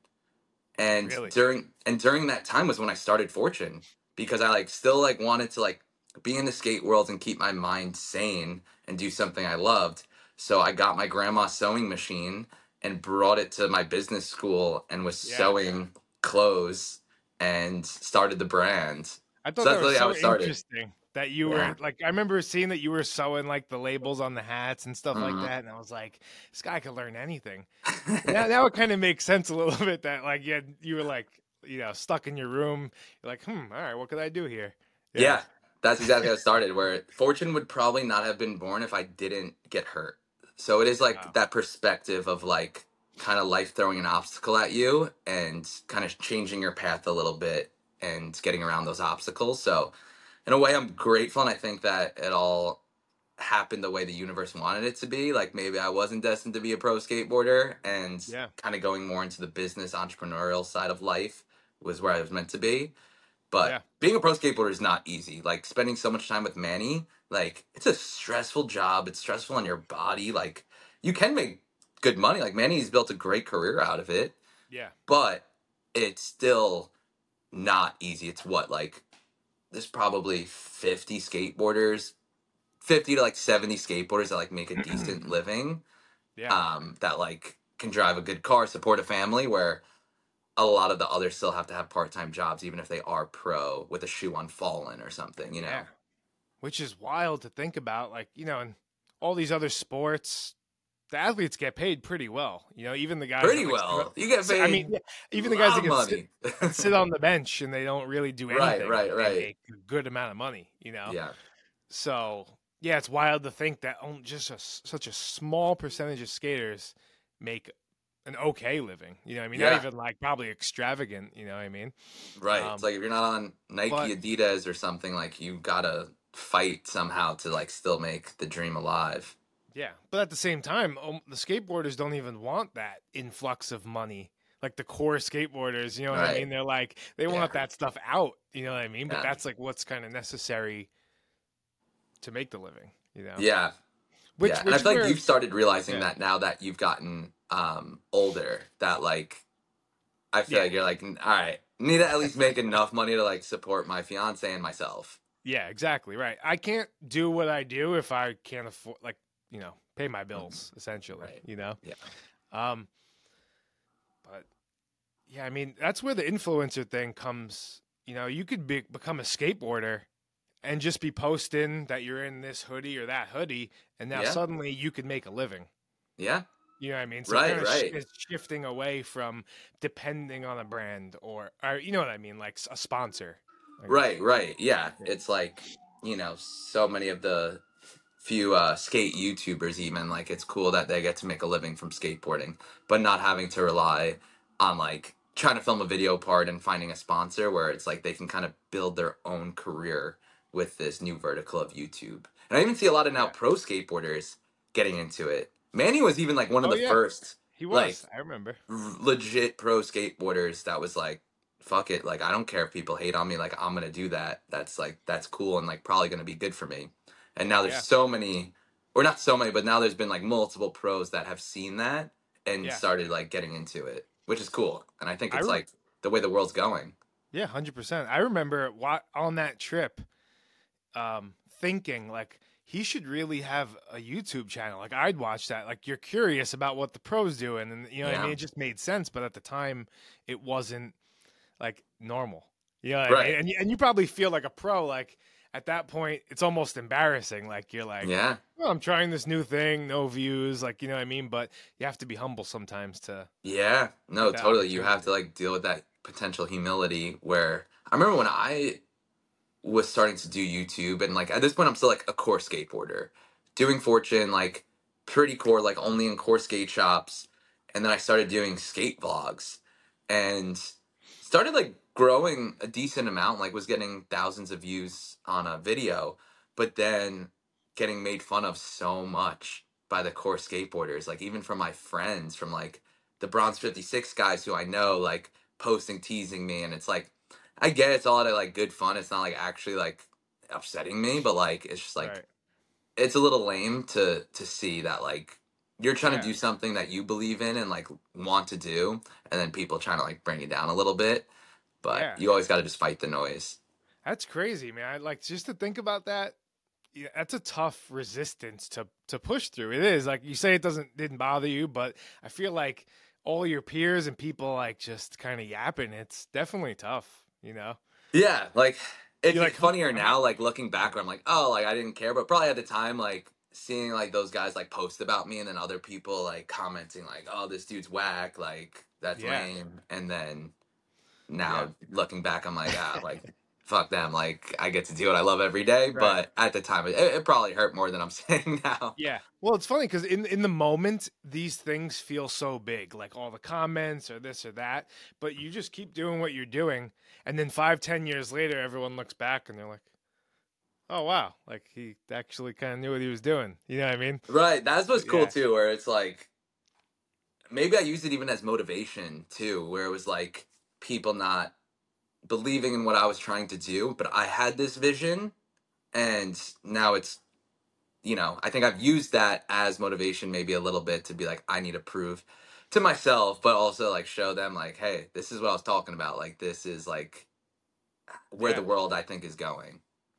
And really? during that time was when I started Fortune because I like still like wanted to like be in the skate world and keep my mind sane and do something I loved. So I got my grandma's sewing machine and brought it to my business school and was Yeah. sewing clothes and started the brand. I So thought that that's was really how so it started. interesting that you Yeah. were like, I remember seeing that you were sewing like the labels on the hats and stuff like Hmm. that. And I was like, this guy could learn anything. But now it kind of makes sense a little bit that like, yeah, you were like, stuck in your room. You're like, all right, what could I do here? Yeah. Yeah, that's exactly how it started. Where Fortune would probably not have been born if I didn't get hurt. So it is like Wow. that perspective of like kind of life throwing an obstacle at you and kind of changing your path a little bit and getting around those obstacles. So in a way, I'm grateful, and I think that it all happened the way the universe wanted it to be. Like maybe I wasn't destined to be a pro skateboarder, and Yeah. kind of going more into the business entrepreneurial side of life was where I was meant to be. But Yeah. being a pro skateboarder is not easy. Like spending so much time with Manny, like it's a stressful job. It's stressful on your body. Like you can make good money. Like Manny's built a great career out of it, Yeah. but it's still not easy. It's what like there's probably 50 skateboarders, 50 to like 70 skateboarders that like make a decent living. Yeah. That like can drive a good car, support a family. Where a lot of the others still have to have part-time jobs even if they are pro with a shoe on fallen or something, Yeah. Which is wild to think about. Like, in all these other sports, the athletes get paid pretty well. Even the guys that pretty like sit, well. You get I mean, paid yeah, a even the guys lot that of money. sit on the bench and they don't really do Right, anything, right, they right. make a good amount of money. Yeah. So yeah, it's wild to think that just such a small percentage of skaters make an okay living. What I mean, not Yeah, even like probably extravagant. You know what I mean? right. It's Um, like if you're not on but Nike, Adidas or something, like you gotta fight somehow to like still make the dream alive. Yeah, but at the same time, the skateboarders don't even want that influx of money. Like the core skateboarders, you know what I Right. mean? They're like they Yeah. want that stuff out, you know what I mean? But Yeah. that's like what's kind of necessary to make the living, you know? Yeah. Which Yeah. And I which is feel like where you've started realizing yeah. that now that you've gotten older, that like I feel Yeah. like you're like, all right, need to at least make enough money to like support my fiance and myself. Yeah, exactly, right. I can't do what I do if I can't afford like, pay my Mhm. bills essentially, Right. you know? Yeah. Um but yeah, I mean, that's where the influencer thing comes, you could become a skateboarder and just be posting that you're in this hoodie or that hoodie, and now Yeah. suddenly you could make a living. Yeah. You know what I mean? So it Right. kind of Right. is shifting away from depending on a brand or you know what I mean, like a sponsor, I guess. Right. Right. Yeah. Yeah. It's like, so many of the few skate YouTubers even like it's cool that they get to make a living from skateboarding, but not having to rely on like trying to film a video part and finding a sponsor where it's like they can kind of build their own career with this new vertical of YouTube. And I even see a lot of now Yeah. pro skateboarders getting into it. Manny was even like one of Oh the yeah, first he like was. I remember. legit pro skateboarders that was like fuck it, like I don't care if people hate on me, like I'm gonna do that. That's cool and like probably gonna be good for me. And now there's Yeah. so many, or not so many, but now there's been like multiple pros that have seen that and Yeah. started like getting into it, which is cool. And I think I it's rem- like the way the world's going. yeah, 100%. I remember on that trip thinking like he should really have a YouTube channel. Like I'd watch that. Like you're curious about what the pros doing, and you know what I mean. Yeah. It just made sense, but at the time, it wasn't like normal. You know what I mean? Right. And you probably feel like a pro. Like at that point, it's almost embarrassing. Like you're like, Yeah. well, I'm trying this new thing, no views. Like you know what I mean. But you have to be humble sometimes to Yeah. get No, that totally. You have opportunity. to like deal with that potential humility where I remember when I was starting to do YouTube, and like at this point I'm still like a core skateboarder, doing Fortune like pretty core, like only in core skate shops, and then I started doing skate vlogs, and started like growing a decent amount, like was getting thousands of views on a video, but then getting made fun of so much by the core skateboarders, like even from my friends, from like the Bronze 56 guys who I know, like posting teasing me, and it's like I get it's all out of like good fun. It's not like actually like upsetting me, but like it's just like Right. it's a little lame to see that like you're trying to Yeah. do something that you believe in and like want to do, and then people trying to like bring it down a little bit. But Yeah. you always got to just fight the noise. That's crazy, man. I like just to think about that. Yeah, that's a tough resistance to push through. It is like you say it didn't bother you, but I feel like all your peers and people like just kind of yapping. It's definitely tough, you know. Yeah, like You're it's like, "Who funnier am I?" now, like looking back, where I'm like, oh, like I didn't care, but probably at the time, like seeing like those guys like post about me, and then other people like commenting like, oh, this dude's whack, like that's Yeah, lame, and then yeah, now looking back, I'm like, like fuck them, like I get to do what I love every day, right. but at the time, it probably hurt more than I'm saying now. Yeah. Well, it's funny because in the moment, these things feel so big, like all the comments or this or that. But you just keep doing what you're doing, and then 5, 10 years later, everyone looks back and they're like, "Oh wow, like he actually kind of knew what he was doing." You know what I mean? Right, that's what's cool Yeah. too, where it's like maybe I used it even as motivation too, where it was like people not believing in what I was trying to do, but I had this vision, and now it's I think I've used that as motivation maybe a little bit to be like I need to prove to myself, but also like show them like, hey, this is what I was talking about. Like this is like where the Yeah. world I think is going.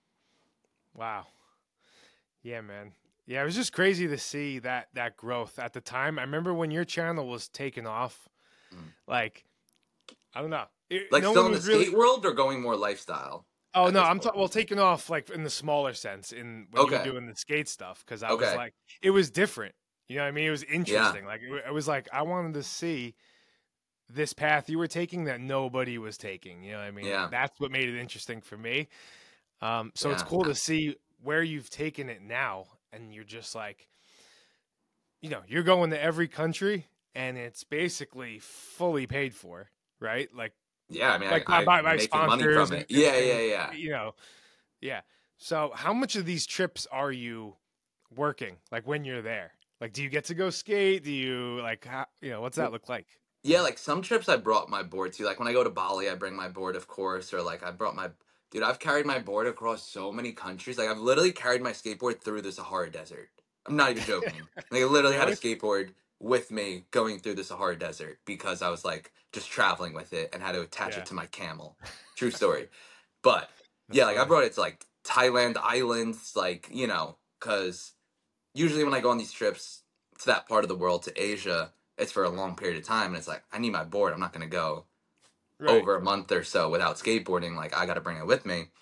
Wow. Yeah, man. Yeah, it was just crazy to see that growth at the time. I remember when your channel was taking off. Mm. Like, I don't know. Like No still one in the was really. skate world or going more lifestyle Oh at no, this I'm point. well taking off like in the smaller sense in when you were Okay. doing the skate stuff because I was Okay. like it was different. You know what I mean? It was Yeah. interesting. Like it was like I wanted to see this path you were taking that nobody was taking. You know what I mean? Yeah. That's what made it interesting for me. So it's Yeah. cool to see where you've taken it now, and you're just like, you're going to every country, and it's basically fully paid for, right? Like Yeah. I mean, like by I'm by, by making money from sponsors it. and Yeah. Yeah. things, Yeah. yeah. So, how much of these trips are you working? Like when you're there? Like, do you get to go skate? Do you like, what's that look like? Yeah, like some trips I brought my board to. Like when I go to Bali, I bring my board, of course, or like I brought my dude, I've carried my board across so many countries. Like I've literally carried my skateboard through the Sahara Desert. I'm not even joking. Like I literally had a Really? skateboard with me going through the Sahara Desert because I was like just traveling with it and had to attach it Yeah, to my camel. True story. But that's yeah, like I funny. brought it to like Thailand islands, like, because usually when I go on these trips to that part of the world, to Asia, it's for a long period of time, and it's like I need my board. I'm not going to go Right. over a month or so without skateboarding. Like I got to bring it with me.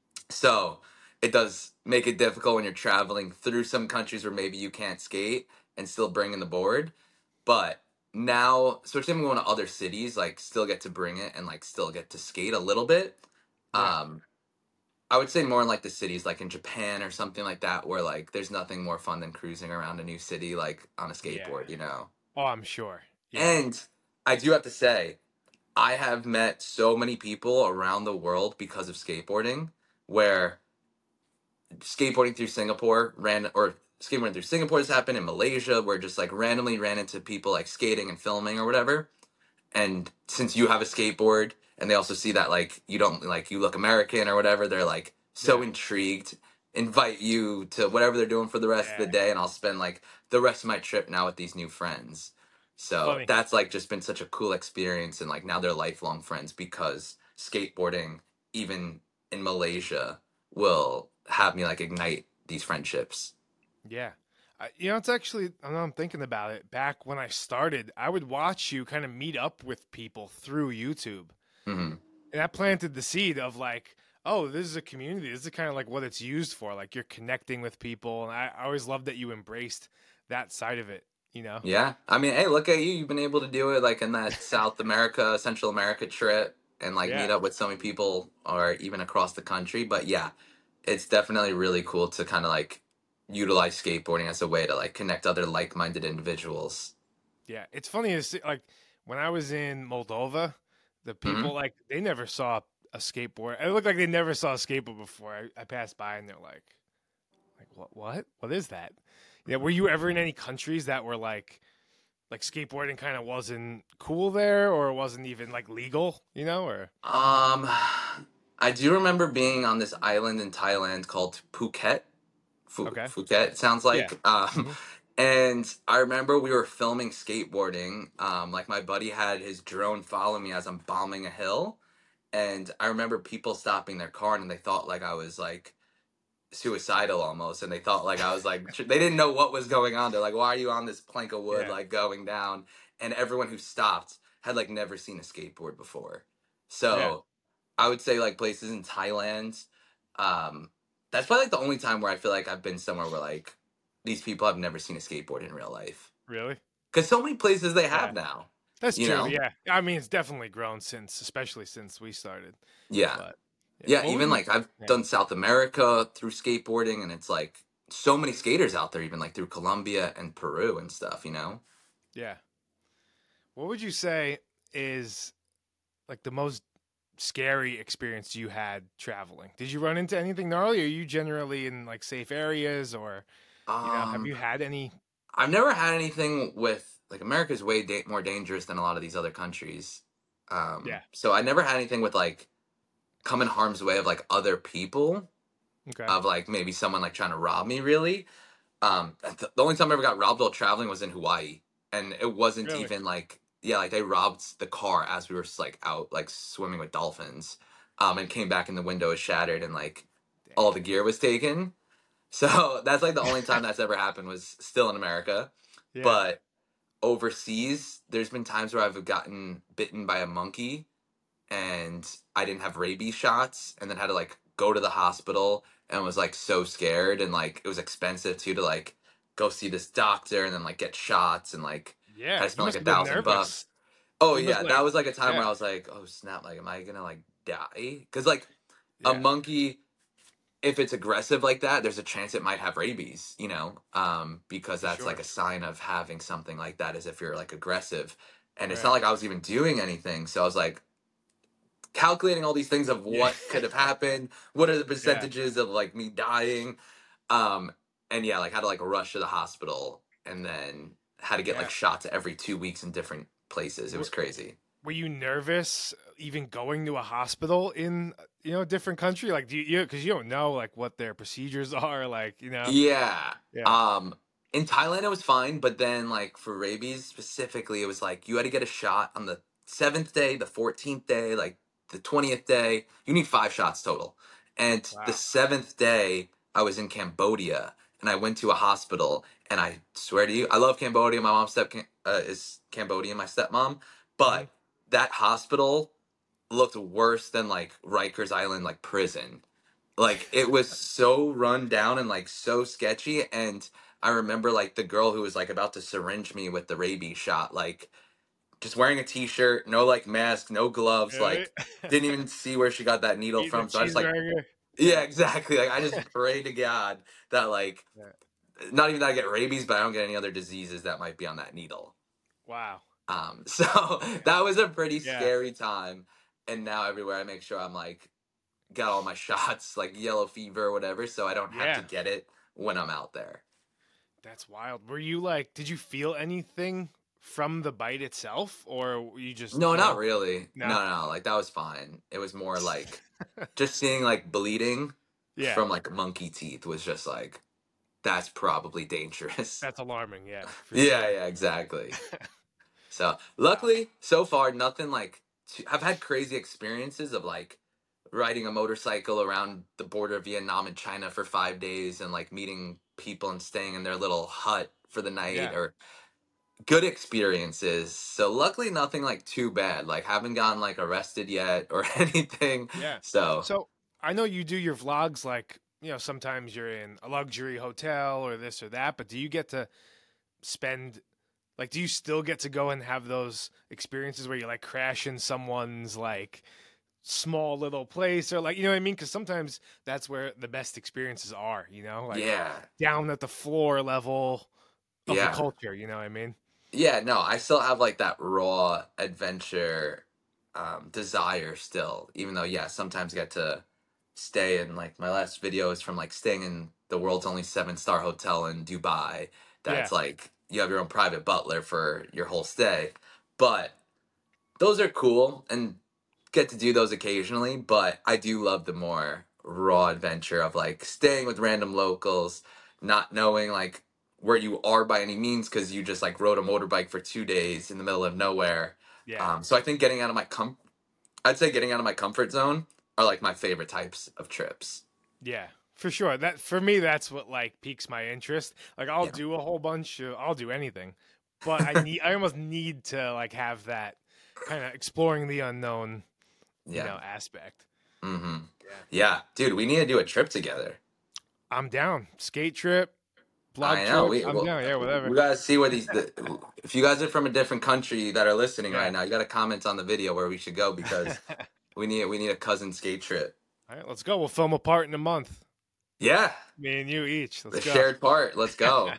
So it does make it difficult when you're traveling through some countries where maybe you can't skate and still bring in the board. But now, especially when I'm going to other cities, like still get to bring it and like still get to skate a little bit. Yeah. Um, I would say more in like the cities, like in Japan or something like that, where like there's nothing more fun than cruising around a new city like on a Yeah. skateboard. Oh, I'm sure. Yeah. And I do have to say, I have met so many people around the world because of skateboarding, where skateboarding through Singapore ran or skateboarding through Singapore has happened in Malaysia, where just like randomly ran into people like skating and filming or whatever. And since you have a skateboard and they also see that like you don't like you look American or whatever, they're like so Yeah. intrigued, invite you to whatever they're doing for the rest of the Yeah. day, and I'll spend like the rest of my trip now with these new friends. So Funny. that's like just been such a cool experience, and like now they're lifelong friends because skateboarding, even in Malaysia, will have me like ignite these friendships. Yeah. It's actually, I know I'm thinking about it. Back when I started, I would watch you kind of meet up with people through YouTube. Hmm. And that planted the seed of like, oh, this is a community. This is kind of like what it's used for. Like you're connecting with people. And I always loved that you embraced that side of it. Yeah. I mean, hey, look at you. You've been able to do it like in that South America, Central America trip and like meet Yeah. up with so many people or even across the country. But yeah, it's definitely really cool to kind of like utilize skateboarding as a way to like connect other like-minded individuals. Yeah. It's funny to see, like, when I was in Moldova, the Hmm. people, like, they never saw a skateboard. It looked like they never saw a skateboard before. I passed by and they're like, what? What? What is that? Yeah. Were you ever in any countries that were like skateboarding kind of wasn't cool there or wasn't even like legal, or I do remember being on this island in Thailand called Phuket. okay. Phuket, it sounds Yeah. like. Hmm. And I remember we were filming skateboarding. Like my buddy had his drone follow me as I'm bombing a hill. And I remember people stopping their car and they thought like I was like suicidal almost. And they thought like I was like, they didn't know what was going on. They're like, why are you on this plank of wood, Yeah. like going down? And everyone who stopped had like never seen a skateboard before. Yeah. So I would say like places in Thailand. Um, that's probably like the only time where I feel like I've been somewhere where like these people have never seen a skateboard in real life. Really? Because so many places they Yeah. have now, That's you true. know? Yeah. I mean, it's definitely grown since, especially since we started. Yeah. But yeah. Yeah. What would Even you? like I've Yeah. done South America through skateboarding, and it's like so many skaters out there, even like through Colombia and Peru and stuff. Yeah. What would you say is like the most scary experience you had traveling? Did you run into anything gnarly? Are you generally in like safe areas or, have Um, you had any? I've never had anything with like America's way more dangerous than a lot of these other countries. Yeah. So I never had anything with like come in harm's way of like other people, Okay. of like maybe someone like trying to rob me really. The only time I ever got robbed while traveling was in Hawaii, and it wasn't Really? even like yeah, like they robbed the car as we were like out like swimming with dolphins, and came back and the window was shattered and like all the gear was taken. So that's like the only time Damn. that's ever happened was still in America, Yeah. but overseas, there's been times where I've gotten bitten by a monkey and I didn't have rabies shots and then had to like go to the hospital and was like so scared and like it was expensive too to like go see this doctor and then like get shots and like had Yeah. to You spend like must a have been thousand nervous. bucks. Oh You must yeah, that like, was like a time where yeah. I was like, oh snap, like am I gonna like die? Because like a Yeah. monkey, if it's aggressive like that, there's a chance it might have rabies, because For that's like sure. a sign of having something like that is if you're like aggressive. And it's not Right. like I was even doing anything. So I was like, calculating all these things of Yeah. what could have happened, what are the Yeah. percentages of like me dying, um, and yeah, like had to like rush to the hospital, and then had to get like Yeah. shots every 2 weeks in different places. It was Were, crazy. were you nervous even going to a hospital in, a different country? Like, do you, because you don't know like what their procedures are, like, Yeah. Yeah. Um, in Thailand it was fine, but then like for rabies specifically, it was like you had to get a shot on the 7th day, the 14th day, like the 20th day. You need 5 shots total. And the Wow. 7th day, I was in Cambodia, and I went to a hospital. And I swear to you, I love Cambodia. My mom is Cambodian, my stepmom, Hmm. but that hospital looked worse than like Rikers Island, like prison. Like it was so run down and like so sketchy. And I remember like the girl who was like about to syringe me with the rabies shot, like just wearing a t-shirt, no like mask, no gloves, Really? like didn't even see where she got that needle Eating a from. So I just like, cheeseburger. yeah, Yeah. exactly. Like I just pray to God that like Yeah. not even that I get rabies, but I don't get any other diseases that might be on that needle. Wow. So that was a pretty Yeah. scary time. And now everywhere I make sure I'm like got all my shots, like yellow fever or whatever, so I don't have to Yeah. get it when I'm out there. That's wild. Were you like, did you feel anything from the bite itself, or were you just, No, not really. no? No, no, like that was fine. It was more like just seeing like bleeding Yeah. from like monkey teeth was just like that's probably dangerous. That's alarming. Yeah, for Yeah, sure. yeah, exactly. So Wow. luckily, so far, nothing like. I've had crazy experiences of like riding a motorcycle around the border of Vietnam and China for 5 days, and like meeting people and staying in their little hut for the night, Yeah. or good experiences. So luckily, nothing like too bad. Like haven't gotten like arrested yet or anything. Yeah. So So I know you do your vlogs like, sometimes you're in a luxury hotel or this or that, but do you get to spend like do you still get to go and have those experiences where you like crash in someone's like small little place or like, you know what I mean? Because sometimes that's where the best experiences are, like yeah, down at the floor level of the yeah, culture, you know what I mean? yeah. No, I still have like that raw adventure desire still, even though yeah, sometimes I get to stay in like my last video is from like staying in the world's only 7-star hotel in Dubai. Yeah. That's like you have your own private butler for your whole stay. But those are cool and get to do those occasionally, but I do love the more raw adventure of like staying with random locals, not knowing like where you are by any means because you just like rode a motorbike for 2 days in the middle of nowhere. Yeah. So I think getting out of my I'd say getting out of my comfort zone are like my favorite types of trips. Yeah, for sure. That for me, that's what like piques my interest. Like I'll Yeah. do a whole bunch of, I'll do anything, but I almost need to like have that kind of exploring the unknown, Yeah. aspect. Mm-hmm. Yeah, Yeah, dude, we need to do a trip together. I'm down. Skate trip, vlog I know. trip. I'm down. Yeah, We whatever. gotta see where if you guys are from a different country that are listening Yeah. right now, you gotta comment on the video where we should go because we need a cousin skate trip. All right, let's go. We'll film a part in a month. Yeah, Me and you each. Let's the go. shared part. Let's go.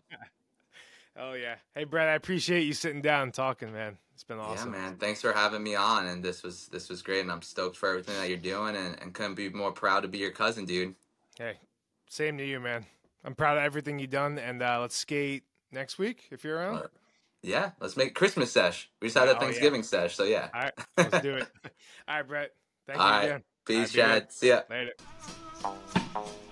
Oh yeah. Hey Brad, I appreciate you sitting down and talking, man. It's been Yeah, awesome. man. Thanks for having me on, and this was great, and I'm stoked for everything that you're doing, and couldn't be more proud to be your cousin, dude. Hey, same to you, man. I'm proud of everything you've done, and let's skate next week if you're around. Uh, Yeah, let's make Christmas sesh. We just had Yeah, a oh yeah. Thanksgiving sesh, so yeah. All right, let's do it. All right, Brett. Thank All you right. again. All Peace, right, be good. Chad. See ya. Later.